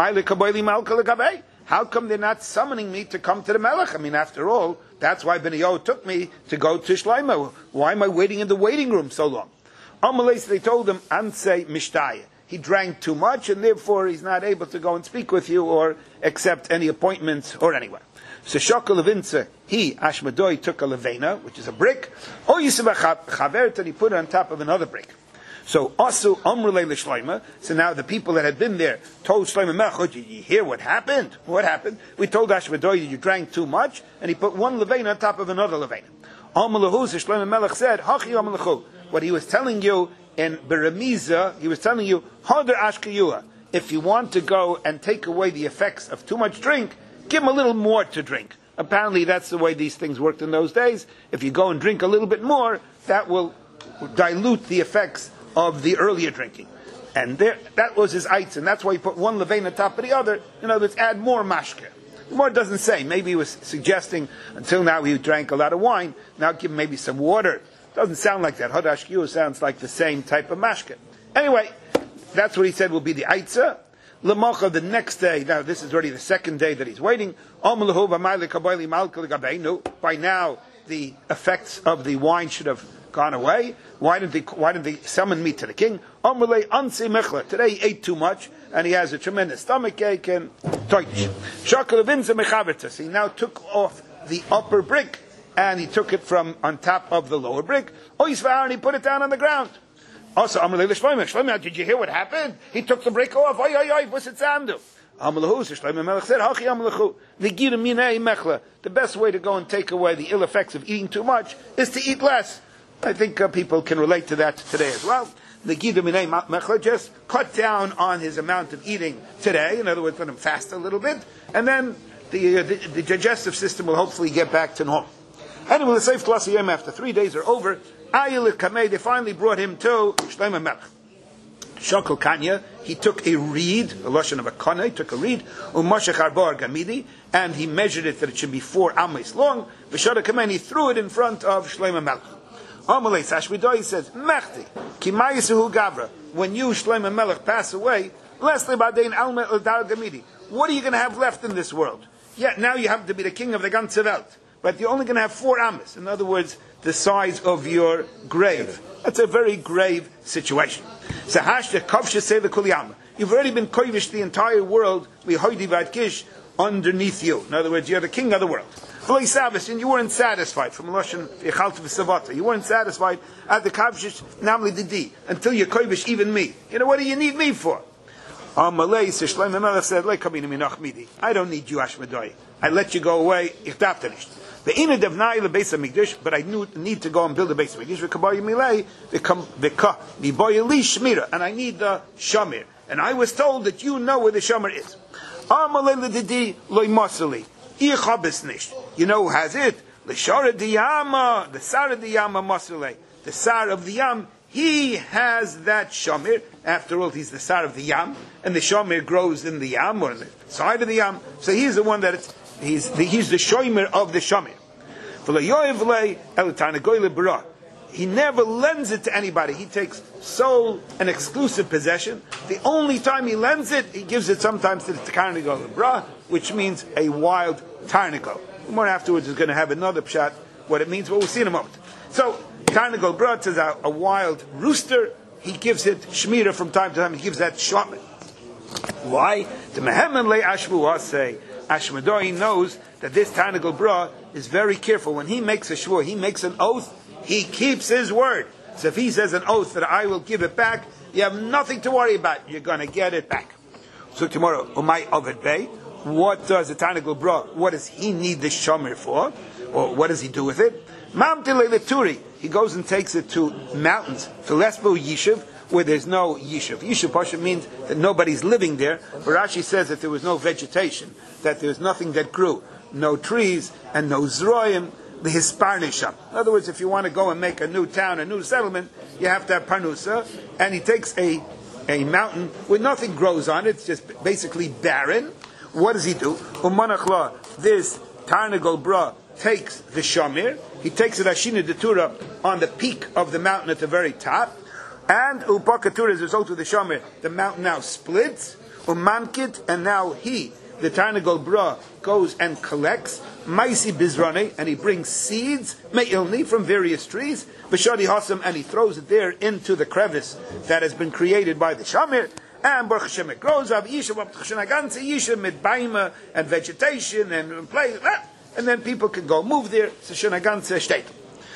how come they're not summoning me to come to the Melech? I mean, after all, that's why Benayo took me to go to Shloima. Why am I waiting in the waiting room so long? Amalei, they told him, Ansei Mishtaya. He drank too much, and therefore he's not able to go and speak with you or accept any appointments or anywhere. So Shokal Levinza, he, Ashmedoi, took a levena, which is a brick, or Yisabah Chavert, and he put it on top of another brick. So Asu Amrulei L'Shloima, so now the people that had been there told Shloima Melech, did you hear what happened? What happened? We told Ashmedoi you drank too much, and he put one levena on top of another levena. Amalahu, so Shloima Melech said, Hachi Amalahu, what he was telling you in Beremiza, he was telling you, Hadar Ashkayua, if you want to go and take away the effects of too much drink, give him a little more to drink. Apparently that's the way these things worked in those days. If you go and drink a little bit more, that will dilute the effects of the earlier drinking. And there, that was his eitz, and that's why he put one levain on top of the other. In other words, add more mashke. The Gemara doesn't say. Maybe he was suggesting until now he drank a lot of wine. Now give him maybe some water. Doesn't sound like that. Hadash Kiyuh sounds like the same type of mashke. Anyway, that's what he said will be the Eitzah. L'macha, the next day, now this is already the second day that he's waiting. By now, the effects of the wine should have gone away. Why didn't they, why didn't they summon me to the king? Today he ate too much, and he has a tremendous stomach ache and toitish. He now took off the upper brick, and he took it from on top of the lower brick. And he put it down on the ground. Also, Amrulay Shlomo, Shlomo, did you hear what happened? He took the brick off. Oy, oy, oy, what's it sound do? Amrullah, so Shlomo Melech said, Hachi Amrullah, Negira Minei Mechla. The best way to go and take away the ill effects of eating too much is to eat less. I think uh, people can relate to that today as well. Negira Minei Mechla, just cut down on his amount of eating today. In other words, let him fast a little bit, and then the, uh, the, the digestive system will hopefully get back to normal. Anyway, the Seif Klasiyim, after three days are over, they finally brought him to Shlomo Melech. Shakal Kanya, he took a reed, a lashon of a kana, he took a reed, umashach arba gamidi, and he measured it that it should be four ames long. V'shara kamen, he threw it in front of Shlomo Melech. Amalei Sashvidoi says, Mechti, kimayisuhu gavra, when you, Shlomo Melech, pass away, lesli badein alme eldar gamidi, what are you going to have left in this world? Yeah, now you have to be the king of the ganze Welt, but you're only going to have four ames. In other words, the size of your grave. That's a very grave situation. You've already been kovish the entire world underneath you. In other words, you're the king of the world. And you weren't satisfied from Lashon you weren't satisfied at the kavshish namely the d until you kovish even me. You know, what do you need me for? Amalei Shlomo Melech said, I don't need you, Ashmadoi. I let you go away. But I need to go and build a base of Mikdash. And I need the shamir. And I was told that you know where the shamir is. You know who has it? The Shara Diyama, the Sara Diyama Masule, the Sar of the Yam. He has that shamir. After all, he's the Sar of the Yam, and the shamir grows in the Yam or in the side of the Yam. So he's the one that it's, he's the, he's the shomer of the shamir. He never lends it to anybody. He takes sole and exclusive possession. The only time he lends it, he gives it sometimes to the Tarnagol Bra, which means a wild Tarnagol. More afterwards is going to have another pshat, what it means, but we'll see in a moment. So, Tarnagol Bra is a, a wild rooster. He gives it shmira from time to time. He gives that shotman. Why? The Mehemen Le Ashvuah say, Ashmadoi knows that this Tarnagol Bra is very careful. When he makes a shvur, he makes an oath, he keeps his word. So if he says an oath that I will give it back, you have nothing to worry about. You're going to get it back. So tomorrow, Umay Ovid Bey, what does the Tarnagol Bra, what does he need the shomer for? Or what does he do with it? Mamtile Leturi, he goes and takes it to mountains, Philespo Yishuv, where there's no Yishuv. Yishuv Pasha means that nobody's living there. But Rashi says that there was no vegetation, that there was nothing that grew. No trees and no zroim, the hisparnisham. In other words, if you want to go and make a new town, a new settlement, you have to have parnusa. And he takes a, a mountain where nothing grows on it, it's just basically barren. What does he do? Umanachla, this Tarnagol Bra takes the shamir, he takes the Ashina Detura on the peak of the mountain at the very top, and Upakatura, as a result of the shamir, the mountain now splits, Umankit, and now he, the Tarnagol Bra, goes and collects Maisi Bizrane, and he brings seeds, Me'ilni, from various trees, Bashadi Hasam, and he throws it there into the crevice that has been created by the Shamir, and Baruch Hashem it grows up, Yisha, Yisha, Midbaima, and vegetation, and play, and then people can go move there, Sashanaganse State.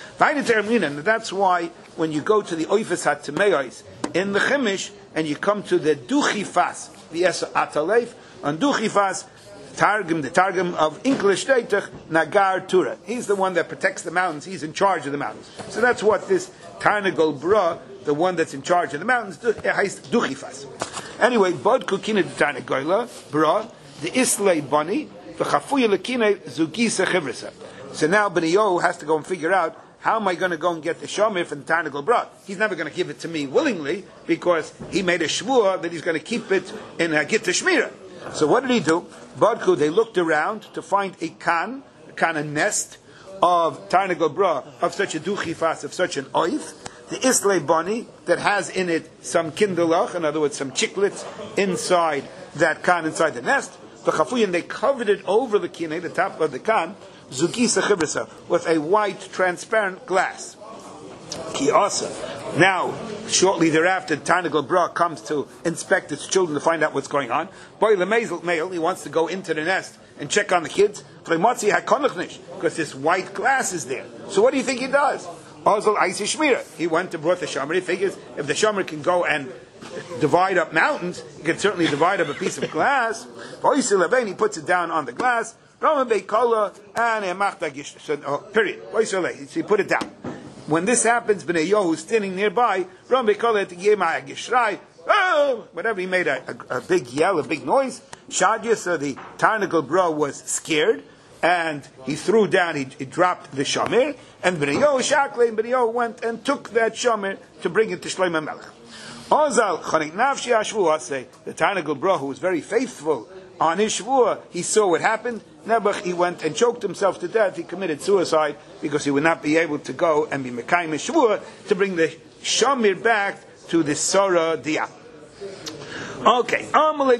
And that's why when you go to the Oifes HaTemeos in the Chimish, and you come to the Duchifas, the Esa Atalef, on Duchifas, Targum, the Targum of English Deitach, Nagar Tura. He's the one that protects the mountains. He's in charge of the mountains. So that's what this Tarnagol Bra, the one that's in charge of the mountains, heist Duchifas. Anyway, Bod Kukina Tarnagola Bra, the Islay Bani, the Chafuya Lakine Zugisa Chivrisa. So now Beniyo has to go and figure out, how am I going to go and get the Shomer from the Tarnagol Bra? He's never going to give it to me willingly, because he made a shvur that he's going to keep it in a Gita Shmira. So what did he do? Badku, they looked around to find a kan, a kan, a nest of Tarnagel Bra, of such a duchifas, of such an oith, the Islay bunny that has in it some kindlech, in other words, some chiclets inside that kan, inside the nest. The chafuyin, they covered it over the kinei, the top of the kan, zugisa chibrisa, with a white transparent glass. Kiasa. Now, shortly thereafter, Tarnagel Bra comes to inspect its children to find out what's going on. Boy, the male, he wants to go into the nest and check on the kids, because this white glass is there. So what do you think he does? He went to brought the shomer. He figures if the shomer can go and divide up mountains, he can certainly divide up a piece of glass. He puts it down on the glass. And oh, period. So he put it down. When this happens, Bnei Yoh, who's standing nearby, oh, whatever, he made a, a, a big yell, a big noise. Shadia, so the Tarnagel Bra was scared, and he threw down, he, he dropped the shomer, and Bnei Yoh, Shakle, and Bnei Yoh went and took that shomer to bring it to Shlomo Melech. Ozal, Chonik Nafshi Ashvuah, say, the Tarnagel Bra, who was very faithful on his Shvuah, he saw what happened. Nebuch, he went and choked himself to death. He committed suicide because he would not be able to go and be Mekayim Shvuah to bring the shomer back to the Sora Dia. Okay,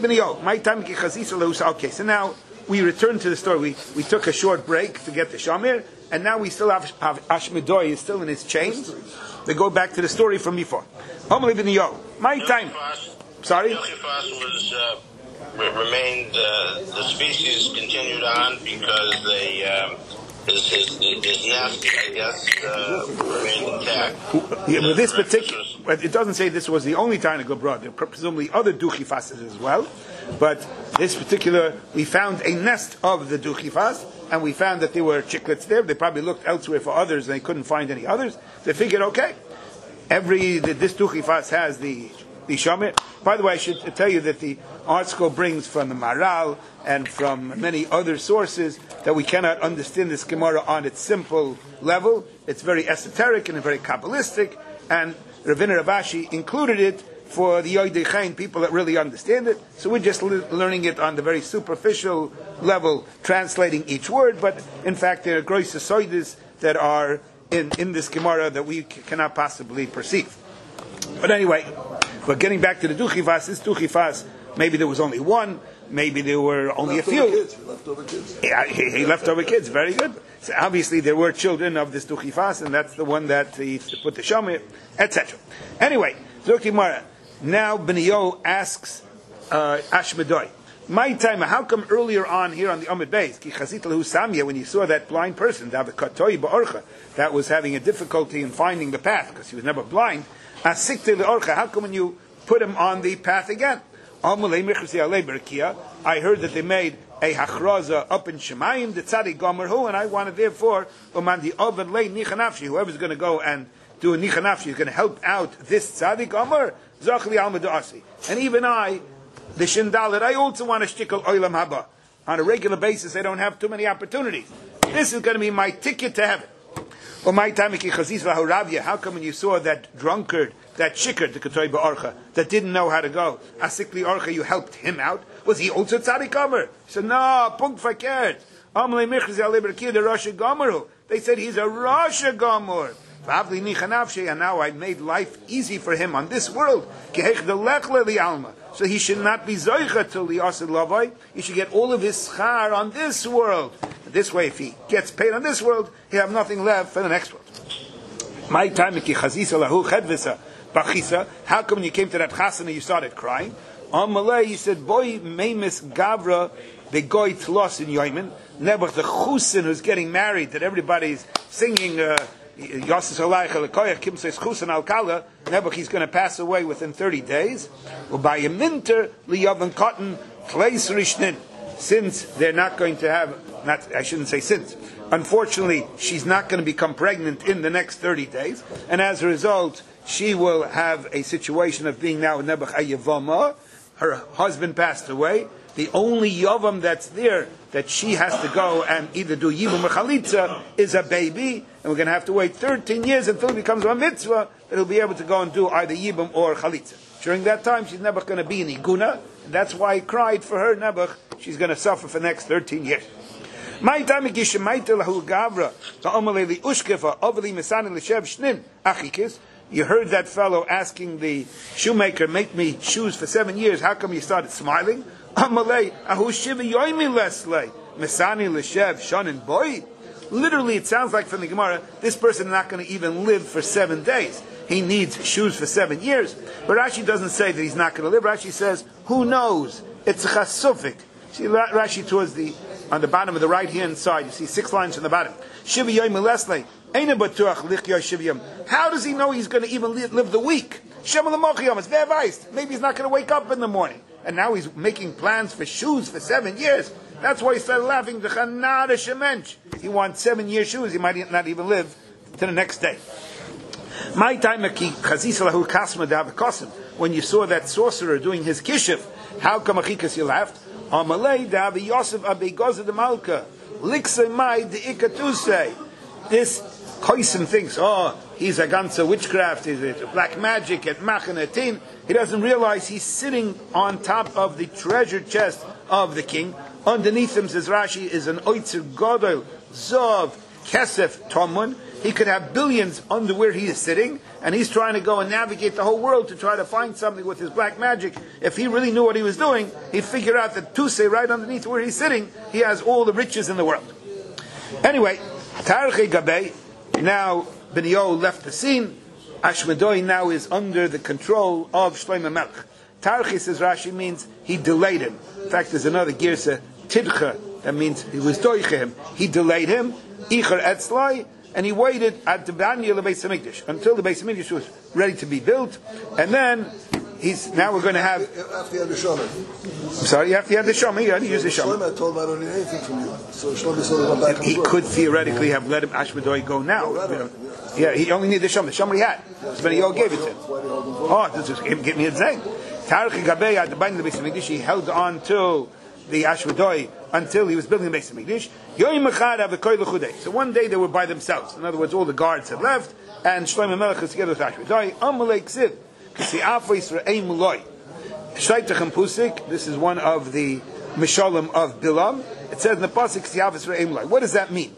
okay, so now we return to the story. We, we took a short break to get the shomer, and now we still have, have Ashmedoy is still in his chains. They go back to the story from before. My time. Sorry? Was, uh, remained, uh, the species continued on because they, um, his, his, his nest, I guess, uh, remained intact. Yeah, but this particular, it doesn't say this was the only Tarnagel Bra. There are presumably other duchifas as well, but this particular, we found a nest of the duchifas, and we found that there were chiclets there. They probably looked elsewhere for others, and they couldn't find any others. They figured, okay, every the, this duchifas has the the shomer. By the way, I should tell you that the article brings from the Maral and from many other sources that we cannot understand this Gemara on its simple level. It's very esoteric and very Kabbalistic, and Ravina Ravashi included it for the Yoidei Chaim, people that really understand it. So we're just le- learning it on the very superficial level, translating each word, but in fact there are gross soides that are in, in this Gemara that we c- cannot possibly perceive. But anyway, but getting back to the duchifas, this duchifas, maybe there was only one, maybe there were only leftover a few. Kids. Leftover kids. Yeah, he, he left over kids, very good. So obviously there were children of this duchifas, and that's the one that he put the shomer, et cetera. Anyway, Zokimara. Now Bnei Yoh asks uh, Ashmedoy, my time, how come earlier on here on the Amud Beis, Ki Chazit Lehu Samya, when you saw that blind person, that was having a difficulty in finding the path, because he was never blind, Asikte Leorcha, how come when you put him on the path again? I heard that they made a hachraza up in Shemayim, the tzaddik gomer hu, and I wanted therefore, whoever's going to go and do a nichanafshi, is going to help out this tzaddik gomer, zachli alma da'asi. And even I, the shindalit, I also want to shtickle oilam haba. On a regular basis, I don't have too many opportunities. This is going to be my ticket to heaven. Well, my time, how come when you saw that drunkard, that shikar, the Ketoi Ba'orcha, that didn't know how to go, Asikli Orcha, you helped him out? Was he also tzaddik gomer? He said, no, punk fakert. They said he's a Rasha Gomer. And now I made life easy for him on this world. So he should not be zoicha till the asid lavai. He should get all of his schar on this world. This way, if he gets paid on this world, he'll have nothing left for the next world. My time, how come when you came to that chasana you started crying? On Malay, he said, boy, memis gavra, the goy tlos in yoimin. Nebuch, the chusin who's getting married, that everybody's singing, uh, Yosef Alaycha Lekoyach, Kim says chusin al kala, Nebuch, he's going to pass away within thirty days. Well, by a minter, liyav cotton, tleis rishnin. Since they're not going to have, not, I shouldn't say since, unfortunately, she's not going to become pregnant in the next thirty days, and as a result, she will have a situation of being now Nebuch Ayavama. Her husband passed away. The only Yavam that's there that she has to go and either do Yibum or Chalitza is a baby, and we're going to have to wait thirteen years until it becomes a mitzvah that he'll be able to go and do either Yibum or Chalitza. During that time, she's never going to be in Iguna. That's why he cried for her, Nebuch. She's going to suffer for the next thirteen years. My time lahu gavra ta'omaleli ushkefa avli mesani l'shev shnin achikis. You heard that fellow asking the shoemaker, make me shoes for seven years. How come you started smiling? Amalei ahu shiva yoimi leslei mesani l'shev shonin boy. Literally, it sounds like from the Gemara, this person is not going to even live for seven days. He needs shoes for seven years. But Rashi doesn't say that he's not going to live. Rashi says, who knows? It's a chasufik. See Rashi towards the, on the bottom of the right hand side, you see six lines from the bottom. Shiva yoim leslei. How does he know he's going to even live the week? Maybe he's not going to wake up in the morning. And now he's making plans for shoes for seven years. That's why he started laughing. He wants seven year shoes. He might not even live to the next day. When you saw that sorcerer doing his kishif, how come achikas you laughed? This Koisim thinks, oh, he's a ganza witchcraft, he's a black magic at Machanetin. He doesn't realize he's sitting on top of the treasure chest of the king. Underneath him, says Rashi, is an oitzer godel, zov, kesef, tomun. He could have billions under where he is sitting, and he's trying to go and navigate the whole world to try to find something with his black magic. If he really knew what he was doing, he'd figure out that Tusei, right underneath where he's sitting, he has all the riches in the world. Anyway, Tarchei Gabei, now Benio left the scene. Ashmedoi now is under the control of Shlomo Melech. Tarchi, says Rashi, means he delayed him. In fact, there's another girsa, Tidcha, that means he was doiche him. He delayed him, Icher Etzlai, and he waited at the Banya of the Beis Hamikdash until the Beis Hamikdash was ready to be built, and then he's now we're going to have. After you had the Shomer. I'm sorry, after you had the Shomer, you had to use the Shomer. Shlomo told him I don't need anything from you. So Shlomo said he went back. He could theoretically have let him Ashmedoi go now. No, you know. Yeah, he only needed the Shomer. The Shomer he had. So Ben Yoel gave it to him. Oh, this is give me a thing. Tarchi Gabei at the Banya of the Beis Hamikdash, he held on to the Ashmedoi until he was building the Beis Hamikdash. So one day they were by themselves. In other words, all the guards had left, and Shlomo Melech was together with Ashmedoi. Amalei Ksiv. This is one of the Mishalim of Bilam. It says in the pasuk, what does that mean?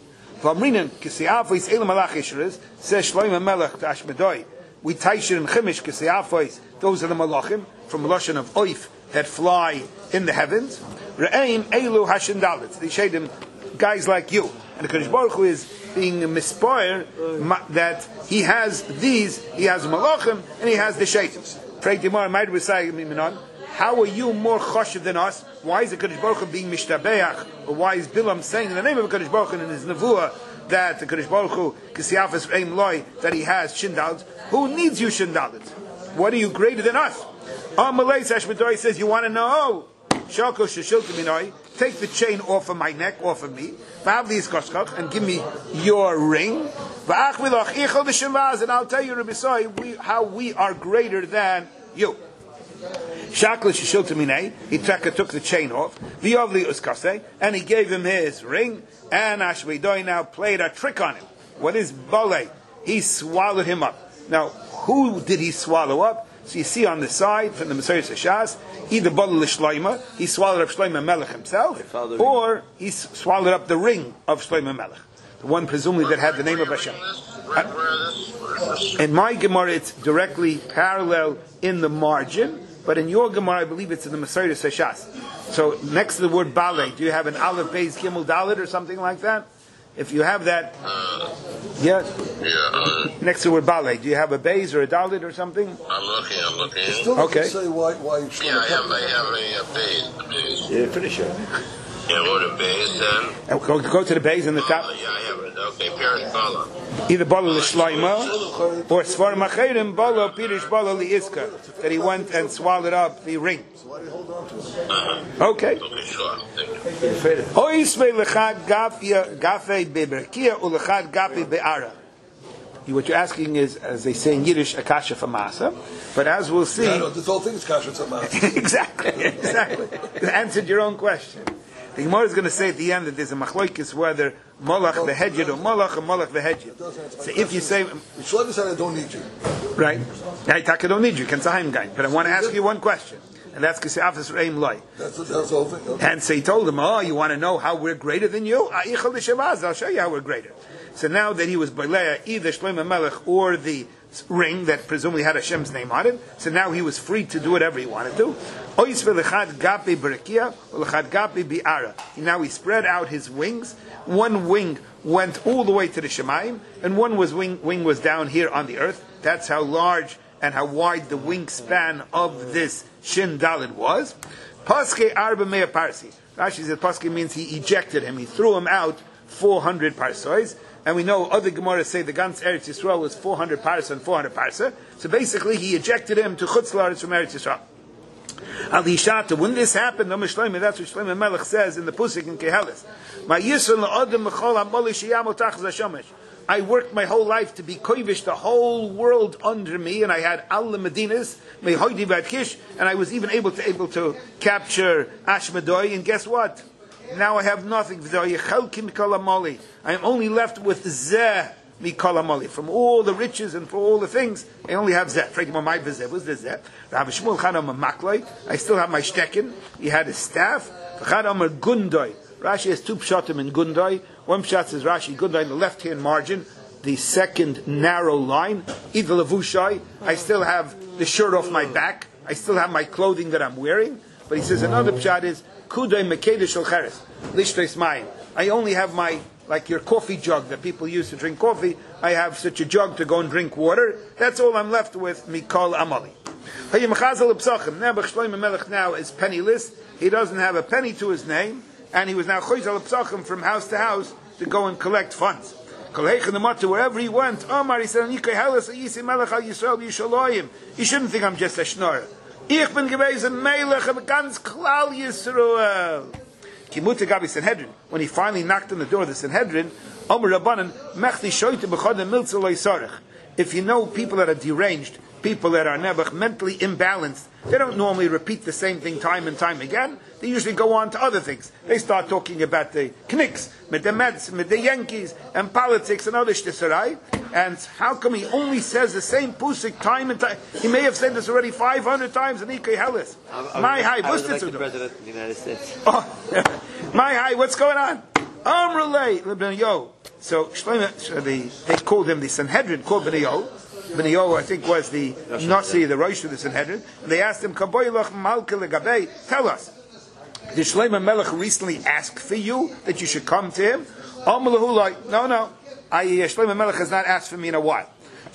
Says Shlomo Melech to Ashmedoi, we taishir in Chimish Kisiafos, those are the Malachim from Lashon of Oif that fly in the heavens. Re'eim Elu Hashandalit. They shade them guys like you. And the Kodesh Baruch Hu is being mispoir that he has these, he has Malachim and he has the Shaitim. How are you more choshev than us? Why is the Kodesh Baruch Hu being mishtabeach? Or why is Bilam saying in the name of the Kodesh Baruch Hu in his nevuah that the Kodesh Baruch Hu Kisiyafas Reim Loi that he has shindalit? Who needs you shindalit? What are you greater than us? Amalei Ashmedoi says, you want to know? Shako sheshilti minoi. Take the chain off of my neck, off of me, and give me your ring. And I'll tell you, Rabbi Soy, we, how we are greater than you. Shakla sheshilti minei. He took the chain off. V'yovli uskase, and he gave him his ring. And Ashmedoi now played a trick on him. What is bale? He swallowed him up. Now, who did he swallow up? So you see on the side from the Messiah Shas, either Bala L'Shloima, he swallowed up Shlomo Melech himself, or he swallowed up the ring of Shlomo Melech, the one presumably that had the name of Hashem. In my Gemara, it's directly parallel in the margin, but in your Gemara, I believe it's in the Messiah Shas. So next to the word Bale, do you have an Aleph, Beis, Gimel, Dalet, or something like that? If you have that, uh, yeah. Yeah. Uh, next to the word Bale, do you have a Beis or a Dalet or something? I'm looking. I'm looking. Still okay. Say why? Why? Yeah, I have. I have a, a base. A base. Yeah, pretty sure. Yeah, what a base then? Uh, go, go to the Beis in the top. Oh, yeah, I have it. Okay, Pirish Bala. Either Bala L'Shloima or Svar Macherim Bala Pirish Bala Li'iska, that he went and swallowed up the ring. So why do you hold on to it? Uh-huh. Okay. Okay, sure. Thank you. What you're asking is, as they say in Yiddish, a kasha for masa. But as we'll see, yeah, no, this whole thing is kasha for masa. exactly, exactly. You answered your own question. The Gemara is going to say at the end that there's a machlokes whether Malach v'Hedjed or Malach or Malach v'Hedjed. So if you say, Shlomo said, I don't need you. right, I don't need you, but I want to ask you one question. And that's because Afis Reim Loi. That's that's the whole thing. Okay. And so he told him, oh, you want to know how we're greater than you? I'll show you how we're greater. So now that he was Balea, either Shlomo Melech or the ring that presumably had Hashem's name on it, so now he was free to do whatever he wanted to. Now he spread out his wings. One wing went all the way to the Shemayim, and one was wing, wing was down here on the earth. That's how large and how wide the wingspan of this Shin Dalet was. Paske Arba Mea Parsi. Rashi says Paske means he ejected him. He threw him out four hundred parsois. And we know other Gemaras say the Gans Eretz Yisrael was four hundred parsa and four hundred parsa. So basically he ejected him to Chutz La'aretz from Eretz Yisrael. Al Yishata, when this happened, that's what Shlomo Melech says in the Pusik in Kehelis. My Yisrael La'adam Mechol HaMoli Sheyam Otach Zashomesh. I worked my whole life to be kovish, the whole world under me, and I had all the Medinas, Mehoidi Bad Kish, and I was even able to able to capture Ashmadoi, and guess what? Now I have nothing. I am only left with Zeh Mikol Amoli. From all the riches and for all the things, I only have Zeh. What's the Zeh? I still have my Shtekin. He had his staff. Rashi has two pshatim in Gundai. One pshat says Rashi Gundai in the left hand margin, the second narrow line. Either Levushai, I still have the shirt off my back. I still have my clothing that I'm wearing. But he says another pshat is Kudai Mekedesh Shel Cheres Lishtres Mayim. I only have my, like your coffee jug that people use to drink coffee. I have such a jug to go and drink water. That's all I'm left with. Mikol Amali. Nebuch Shlomo Melech now is penniless. He doesn't have a penny to his name. And he was now choyzel psachim from house to house to go and collect funds. Wherever he went, Omar, he said, you shouldn't think I'm just a schnorrer. Ich bin gewesen Melech of ganz Klal Yisrael. Kimuta Gabi Sanhedrin. When he finally knocked on the door of the Sanhedrin, Omar Rabbanan, Mechti Shoyte B'chodem Miltzel Loy Sorech. If you know people that are deranged, people that are nebuch, mentally imbalanced, they don't normally repeat the same thing time and time again. They usually go on to other things. They start talking about the Knicks, with the Mets, with the Yankees, and politics and other shtisarai. And how come he only says the same pusik time and time? He may have said this already five hundred times in Ikei Helis. My high, what's this? The President of the United States. Oh, my high, what's going on? Amrulay, yo. So Shlomo, they, they called him the Sanhedrin, called B'nai B'nai I think was the Nasi, the Rosh of the Sanhedrin. And they asked him, tell us, did Shlomo Melech recently ask for you that you should come to him? No, no. I, Shlomo Melech has not asked for me in a while.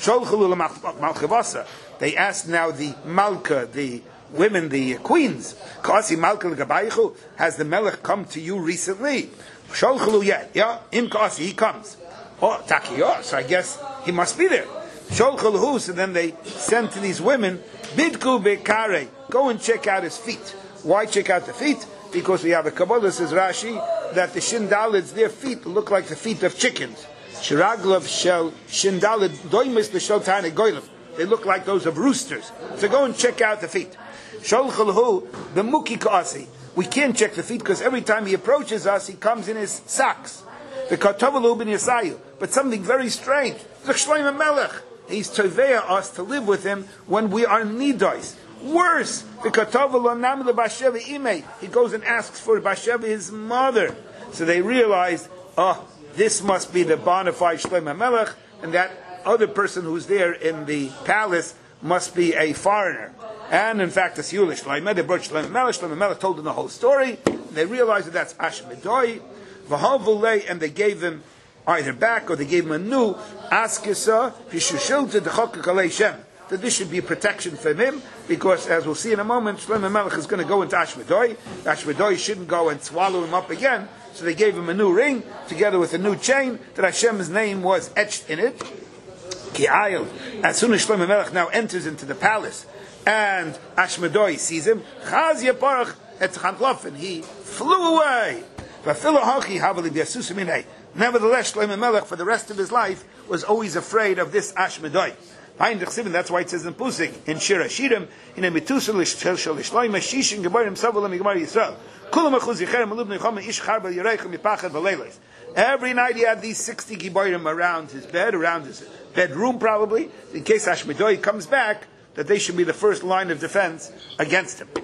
They asked now the Malka, the women, the queens. Has the Melech come to you recently? Yeah, Im Kasi, he comes. Oh, Taki, so I guess he must be there. So then they sent to these women, Bidku Bekare, go and check out his feet. Why check out the feet? Because we have a Kabbalah, says Rashi, that the Shindalids, their feet look like the feet of chickens. Shiraglav shel Shindalid doimis l'shotane goylim. They look like those of roosters. So go and check out the feet. Sholchalhu, the Muki Kasi. We can't check the feet because every time he approaches us, he comes in his socks. The Katovalu bin Yasayu. But something very strange. The Shlomo Melech. He's tovea us to live with him when we are nidos. Worse, the Katovalu nam the Basheva Ime. He goes and asks for Basheva, his mother. So they realized, oh, this must be the bona fide Shlomo Melech, and that other person who's there in the palace must be a foreigner. And in fact, the Siyulish Shlomo, they brought Shlomo Melech. Shlomo Melech told them the whole story. And they realized that that's Ashmedoi, V'havulei, and they gave him either back or they gave him a new Askisa, Hishushilta Dechokkalei Shem. That this should be a protection for him, because as we'll see in a moment, Shlomo Melech is going to go into Ashmedoi. Ashmedoi shouldn't go and swallow him up again. So they gave him a new ring, together with a new chain, that Hashem's name was etched in it. Ki'ayil. As soon as Shlomo Melech now enters into the palace, and Ashmedoi sees him, Chaz Yaparach etzchantlofen, he flew away. Nevertheless, Shlomo Melech, for the rest of his life, was always afraid of this Ashmedoi. That's why it says in Pusik, in Shir HaShirim, in a Metusel Shel Shloima Shishin Gebarim Savul Migmar Yisrael. Kulam Achuz Yicher Malub Nechama Ish Charba Yereichem Mipachad V'Leilos. Every night he had these sixty Gebarim around his bed, around his bedroom probably, in case Ashmedoi comes back, that they should be the first line of defense against him.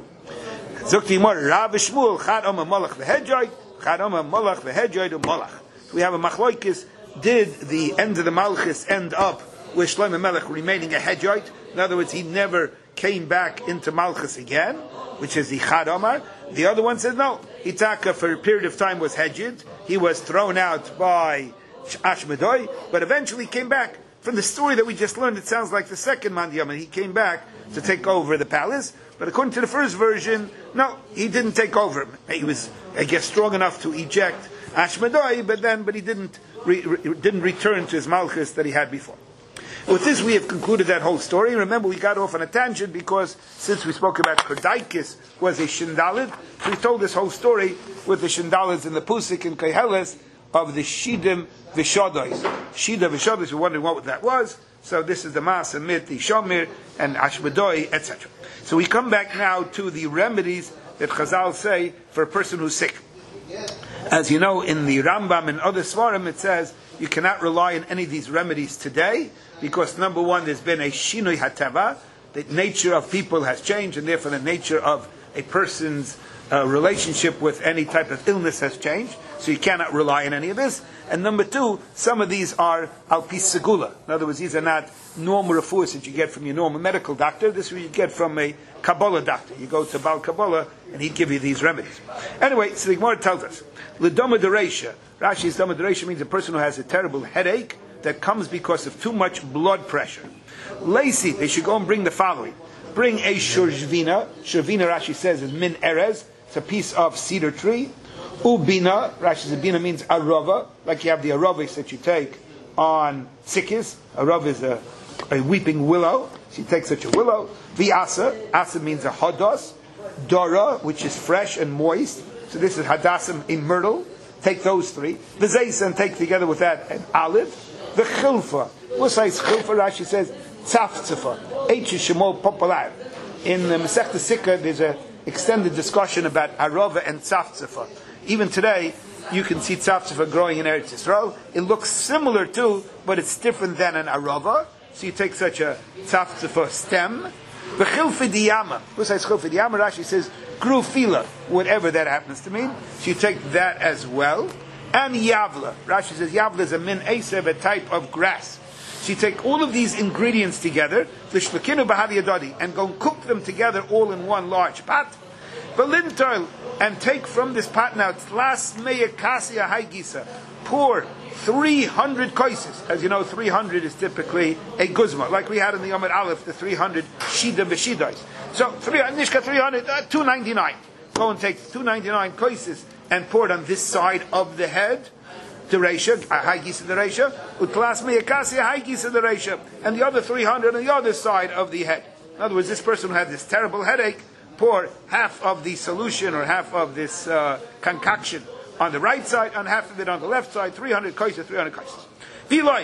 Zukti Yimar Rav Shmuel Chad Oma Malach V'Hedjoy Chad Oma Malach V'Hedjoy Malach. We have a Machloikis. Did the end of the Malchus end up with Shlomo Melech remaining a Hedjoit? In other words, he never came back into Malchus again, which is the Chad Omar. The other one says no. Itaka for a period of time was Hedjid. He was thrown out by Ashmedoi, but eventually came back. From the story that we just learned, it sounds like the second Mandiyam, and he came back to take over the palace. But according to the first version, no, he didn't take over. He was, I guess, strong enough to eject Ashmedoi, but then, but he didn't re, re, didn't return to his Malchus that he had before. With this, we have concluded that whole story. Remember, we got off on a tangent because since we spoke about Kerdaikis was a Shindalid, so we told this whole story with the Shindalids in the Pusik and Keheles of the Shidim Vishodois. Shida Vishodois, we're wondering what that was. So this is the Mas and Mit, the Shomir, and Ashmedoi, et cetera. So we come back now to the remedies that Chazal say for a person who's sick. As you know, in the Rambam and other Svarim, it says you cannot rely on any of these remedies today because, number one, there's been a Shinui Hatava. The nature of people has changed, and therefore the nature of a person's uh, relationship with any type of illness has changed. So you cannot rely on any of this. And number two, some of these are al pi segula. In other words, these are not normal refuahs that you get from your normal medical doctor. This is what you get from a Kabbalah doctor. You go to Baal Kabbalah, and he'd give you these remedies. Anyway, so the Gemara tells us, L'doma dereisha. Rashi's doma dereisha means a person who has a terrible headache that comes because of too much blood pressure. Lacy, they should go and bring the following. Bring a shurvina. Shurvina, Rashi says, is min erez. It's a piece of cedar tree. Ubina, Rashi says, bina means arava, like you have the aravis that you take on sikkis. Arav is a, a weeping willow. So you take such a willow. Viasa, asa means a hadas. Dora, which is fresh and moist. So this is hadasim, a myrtle. Take those three. The zeis, and take together with that an olive. The chilfa. What size chilfa? Rashi says tzaftzfa. H is shemol popular. In the Masechta Sikha, there's an extended discussion about arava and tzaftzfa. Even today, you can see tzaftzfa growing in Eretz Yisrael. It looks similar to, but it's different than an arava. So you take such a tzaftzfa stem. The chilfa diyama. What size chilfa diyama? Rashi says grufila, whatever that happens to mean. So you take that as well. And yavla. Rashi says yavla is a min esev, a type of grass. So you take all of these ingredients together, l'shvekinu b'havi yadadi, and go and cook them together all in one large pot. Belintoil, and take from this pot now tlas meya kasia haigisa. Pour three hundred koises. As you know, three hundred is typically a guzma, like we had in the Yom Aleph, the three hundred shida v'shidais. So three nishka three hundred, uh, two ninety nine. Go and take two ninety nine koises and pour it on this side of the head. Dereisha, haigisa dereisha, utlas meya kasia haigisa dereisha, and the other three hundred on the other side of the head. In other words, this person who had this terrible headache, pour half of the solution or half of this uh, concoction on the right side and half of it on the left side, three hundred koises, three hundred koises. Viloi.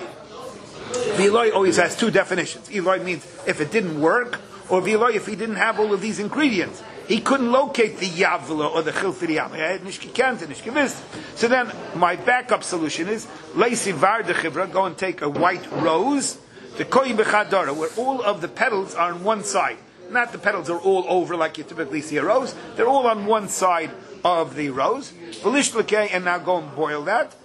Viloi always has two definitions. Viloi means if it didn't work, or viloi if he didn't have all of these ingredients. He couldn't locate the yavla or the chilfiriyam. So then my backup solution is Leisi var de chivra, go and take a white rose, the koi bechadara, where all of the petals are on one side. Not the petals are all over like you typically see a rose. They're all on one side of the rose. And now go and boil that.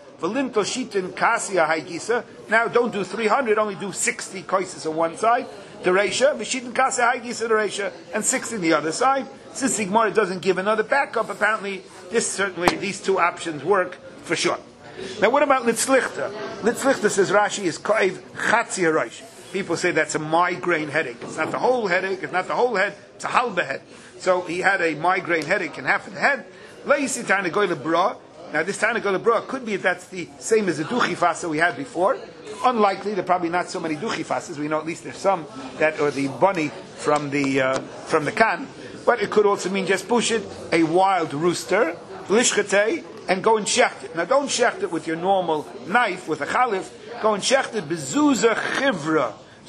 Now don't do three hundred, only do sixty koises on one side. Dereisha, v'shitin kasa haigisa dereisha, and sixty on the other side. Since the Gemara doesn't give another backup, apparently this certainly these two options work for sure. Now what about litzlichta? Litzlichta, says Rashi, is koiv chatzi harosh. People say that's a migraine headache. It's not the whole headache, it's not the whole head, it's a halba head. So he had a migraine headache in half of the head. Leisi tana goy lebra. Now this tana goy lebra could be that's the same as the duchifasa we had before. Unlikely, there are probably not so many duchifasas. We know at least there's some that are the bunny from the uh, from the can. But it could also mean just push it, a wild rooster, lishchatei, and go and shecht it. Now don't shecht it with your normal knife, with a chalif. Go and shecht it bezuza chivra.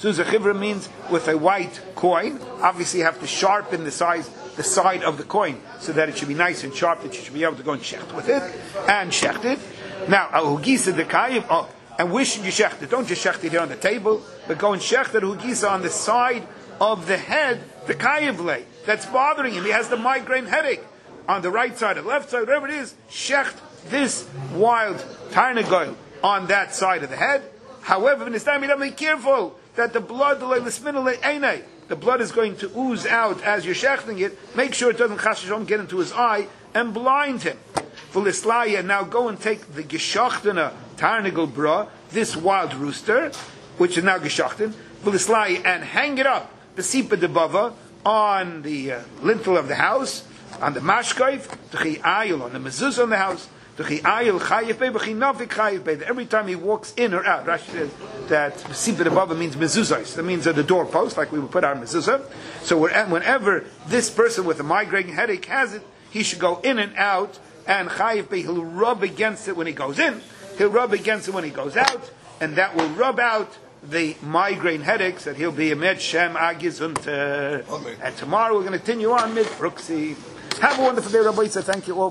Zuzah chivra means with a white coin. Obviously, you have to sharpen the size, the side of the coin, so that it should be nice and sharp, that you should be able to go and shecht with it, and shecht it. Now, ahugisa dekayim, oh, and where should you shecht it? Don't just shecht it here on the table, but go and shecht it ahugisa on the side of the head, the kayivle, that's bothering him. He has the migraine headache on the right side or the left side, whatever it is. Shecht this wild tarnagol on that side of the head. However, in this time, you have to be careful that the blood, the blood is going to ooze out as you're shechting it. Make sure it doesn't chashishon get into his eye and blind him. V'lislaya, now go and take the geshachtana tarnagol bra, this wild rooster, which is now geshachten, v'lislaya, and hang it up, the sipa debava, on the uh, lintel of the house, on the mashkaif, t'chi ayil, on the mezuzah on the house, t'chi ayil chayif be, b'chi nafik chayif be. Every time he walks in or out, Rashi says that sipa debava means mezuzahs. That means at the doorpost, like we would put our mezuzah. So whenever this person with a migraine headache has it, he should go in and out, and chayif be, he'll rub against it when he goes in, he'll rub against it when he goes out, and that will rub out the migraine headaches, that he'll be a med shem agizunter. And tomorrow we're going to continue on mid fruxi. Have a wonderful day, Rabbi. Thank you all.